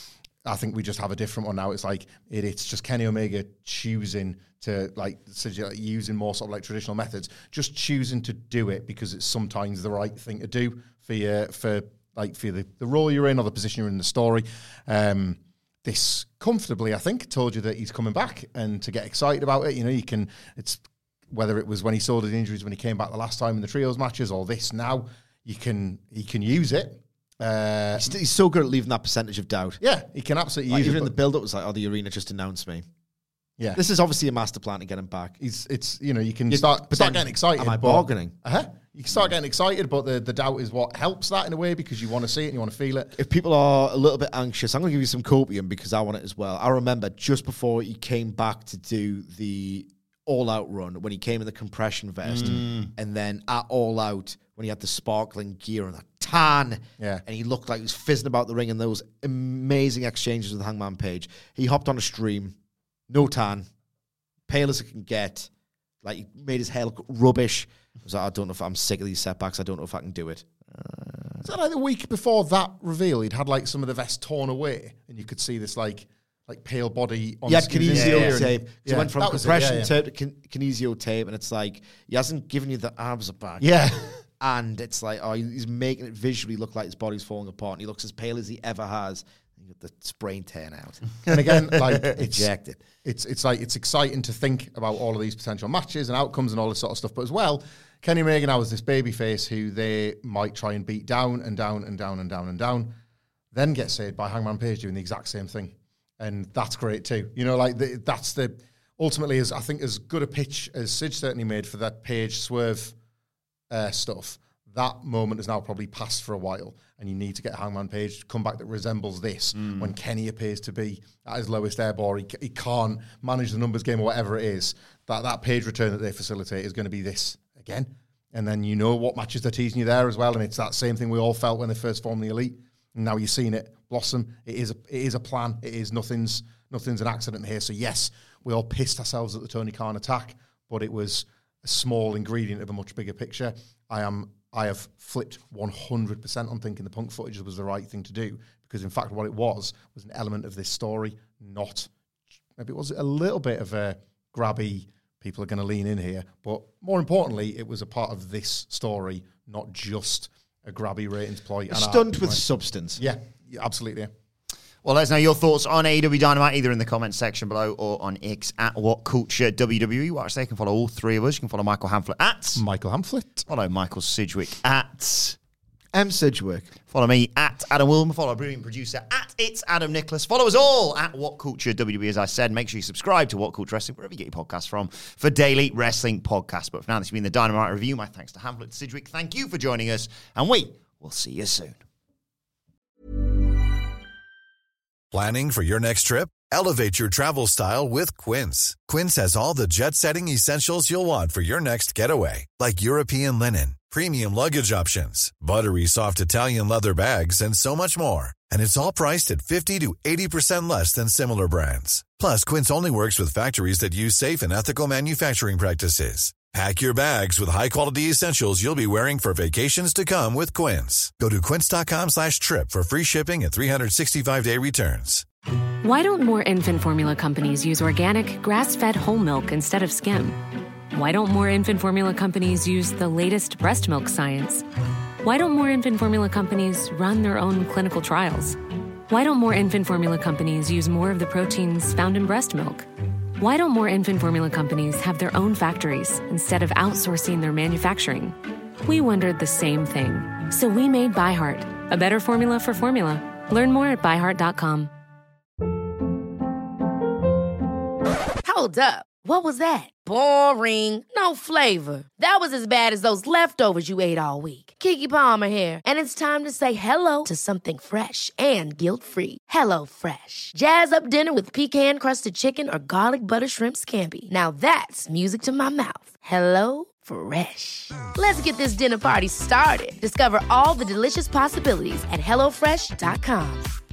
I think we just have a different one now. It's like it, it's just Kenny Omega choosing to like using more sort of like traditional methods, just choosing to do it because it's sometimes the right thing to do for your for like for the, the role you're in or the position you're in the story. Um, this comfortably, I think, told you that he's coming back and to get excited about it. You know, you can. It's whether it was when he sorted injuries when he came back the last time in the trios matches or this now, you can he can use it. Uh, he's, he's so good at leaving that percentage of doubt. Yeah, he can absolutely like use even it. Even in the build-up, it was like, oh, the arena just announced me. Yeah, this is obviously a master plan to get him back. It's, it's you know, you can you, start, start getting excited. Am I bargaining? Uh-huh. You can start getting excited, but the, the doubt is what helps that in a way because you want to see it and you want to feel it. If people are a little bit anxious, I'm going to give you some copium because I want it as well. I remember just before he came back to do the all-out run, when he came in the compression vest, Mm. and then at all-out, when he had the sparkling gear and the tan, yeah. and he looked like he was fizzing about the ring and those amazing exchanges with Hangman Page. He hopped on a stream, no tan, pale as it can get, like he made his hair look rubbish. I was like, I don't know if I'm sick of these setbacks. I don't know if I can do it. Uh, Is that like the week before that reveal, he'd had like some of the vest torn away, and you could see this like like pale body on he had the kinesio yeah, yeah. tape. Yeah, He went from that was it, compression yeah, yeah. tape to kin- kinesio tape, and it's like he hasn't given you the arms are back. Yeah. And it's like, oh, he's making it visually look like his body's falling apart, and he looks as pale as he ever has. You got the sprain tearing out. And again, like it's ejected. It's it's like it's exciting to think about all of these potential matches and outcomes and all this sort of stuff. But as well, Kenny Omega now is this babyface who they might try and beat down and down and down and down and down, then get saved by Hangman Page doing the exact same thing, and that's great too. You know, like the, that's the ultimately is I think as good a pitch as Sid certainly made for that Page swerve uh, stuff. That moment is now probably passed for a while, and you need to get Hangman Page to come back that resembles this Mm. when Kenny appears to be at his lowest ebb or he, he can't manage the numbers game or whatever it is. That that Page return that they facilitate is going to be this again. And then you know what matches they're teasing you there as well, and it's that same thing we all felt when they first formed the Elite. And now you've seen it blossom. It is a, it is a plan. It is nothing's nothing's an accident here. So yes, we all pissed ourselves at the Tony Khan attack, but it was a small ingredient of a much bigger picture. I am I have flipped one hundred percent on thinking the Punk footage was the right thing to do, because in fact what it was was an element of this story, not, maybe it was a little bit of a grabby, people are going to lean in here, but more importantly, it was a part of this story, not just a grabby ratings ploy. A stunt with substance. Yeah, yeah, absolutely. Yeah. Well, let us know your thoughts on A E W Dynamite, either in the comments section below or on X at What Culture W W E. Watch there. You can follow all three of us. You can follow Michael Hamflett at Michael Hamflett. Follow Michael Sidgwick at M. Sidgwick. Follow me at Adam Wilmer. Follow our brilliant producer at It's Adam Nicholas. Follow us all at What Culture W W E. As I said, make sure you subscribe to What Culture Wrestling, wherever you get your podcasts from, for daily wrestling podcasts. But for now, this has been the Dynamite Review. My thanks to Hamflett, Sidgwick. Thank you for joining us, and we will see you soon. Planning for your next trip? Elevate your travel style with Quince. Quince has all the jet-setting essentials you'll want for your next getaway, like European linen, premium luggage options, buttery soft Italian leather bags, and so much more. And it's all priced at fifty to eighty percent less than similar brands. Plus, Quince only works with factories that use safe and ethical manufacturing practices. Pack your bags with high-quality essentials you'll be wearing for vacations to come with Quince. Go to quince.com slash trip for free shipping and three sixty-five day returns. Why don't more infant formula companies use organic, grass-fed whole milk instead of skim? Why don't more infant formula companies use the latest breast milk science? Why don't more infant formula companies run their own clinical trials? Why don't more infant formula companies use more of the proteins found in breast milk? Why don't more infant formula companies have their own factories instead of outsourcing their manufacturing? We wondered the same thing. So we made ByHeart, a better formula for formula. Learn more at by heart dot com. Hold up. What was that? Boring. No flavor. That was as bad as those leftovers you ate all week. Keke Palmer here. And it's time to say hello to something fresh and guilt-free. Hello Fresh. Jazz up dinner with pecan-crusted chicken or garlic butter shrimp scampi. Now that's music to my mouth. Hello Fresh. Let's get this dinner party started. Discover all the delicious possibilities at hello fresh dot com.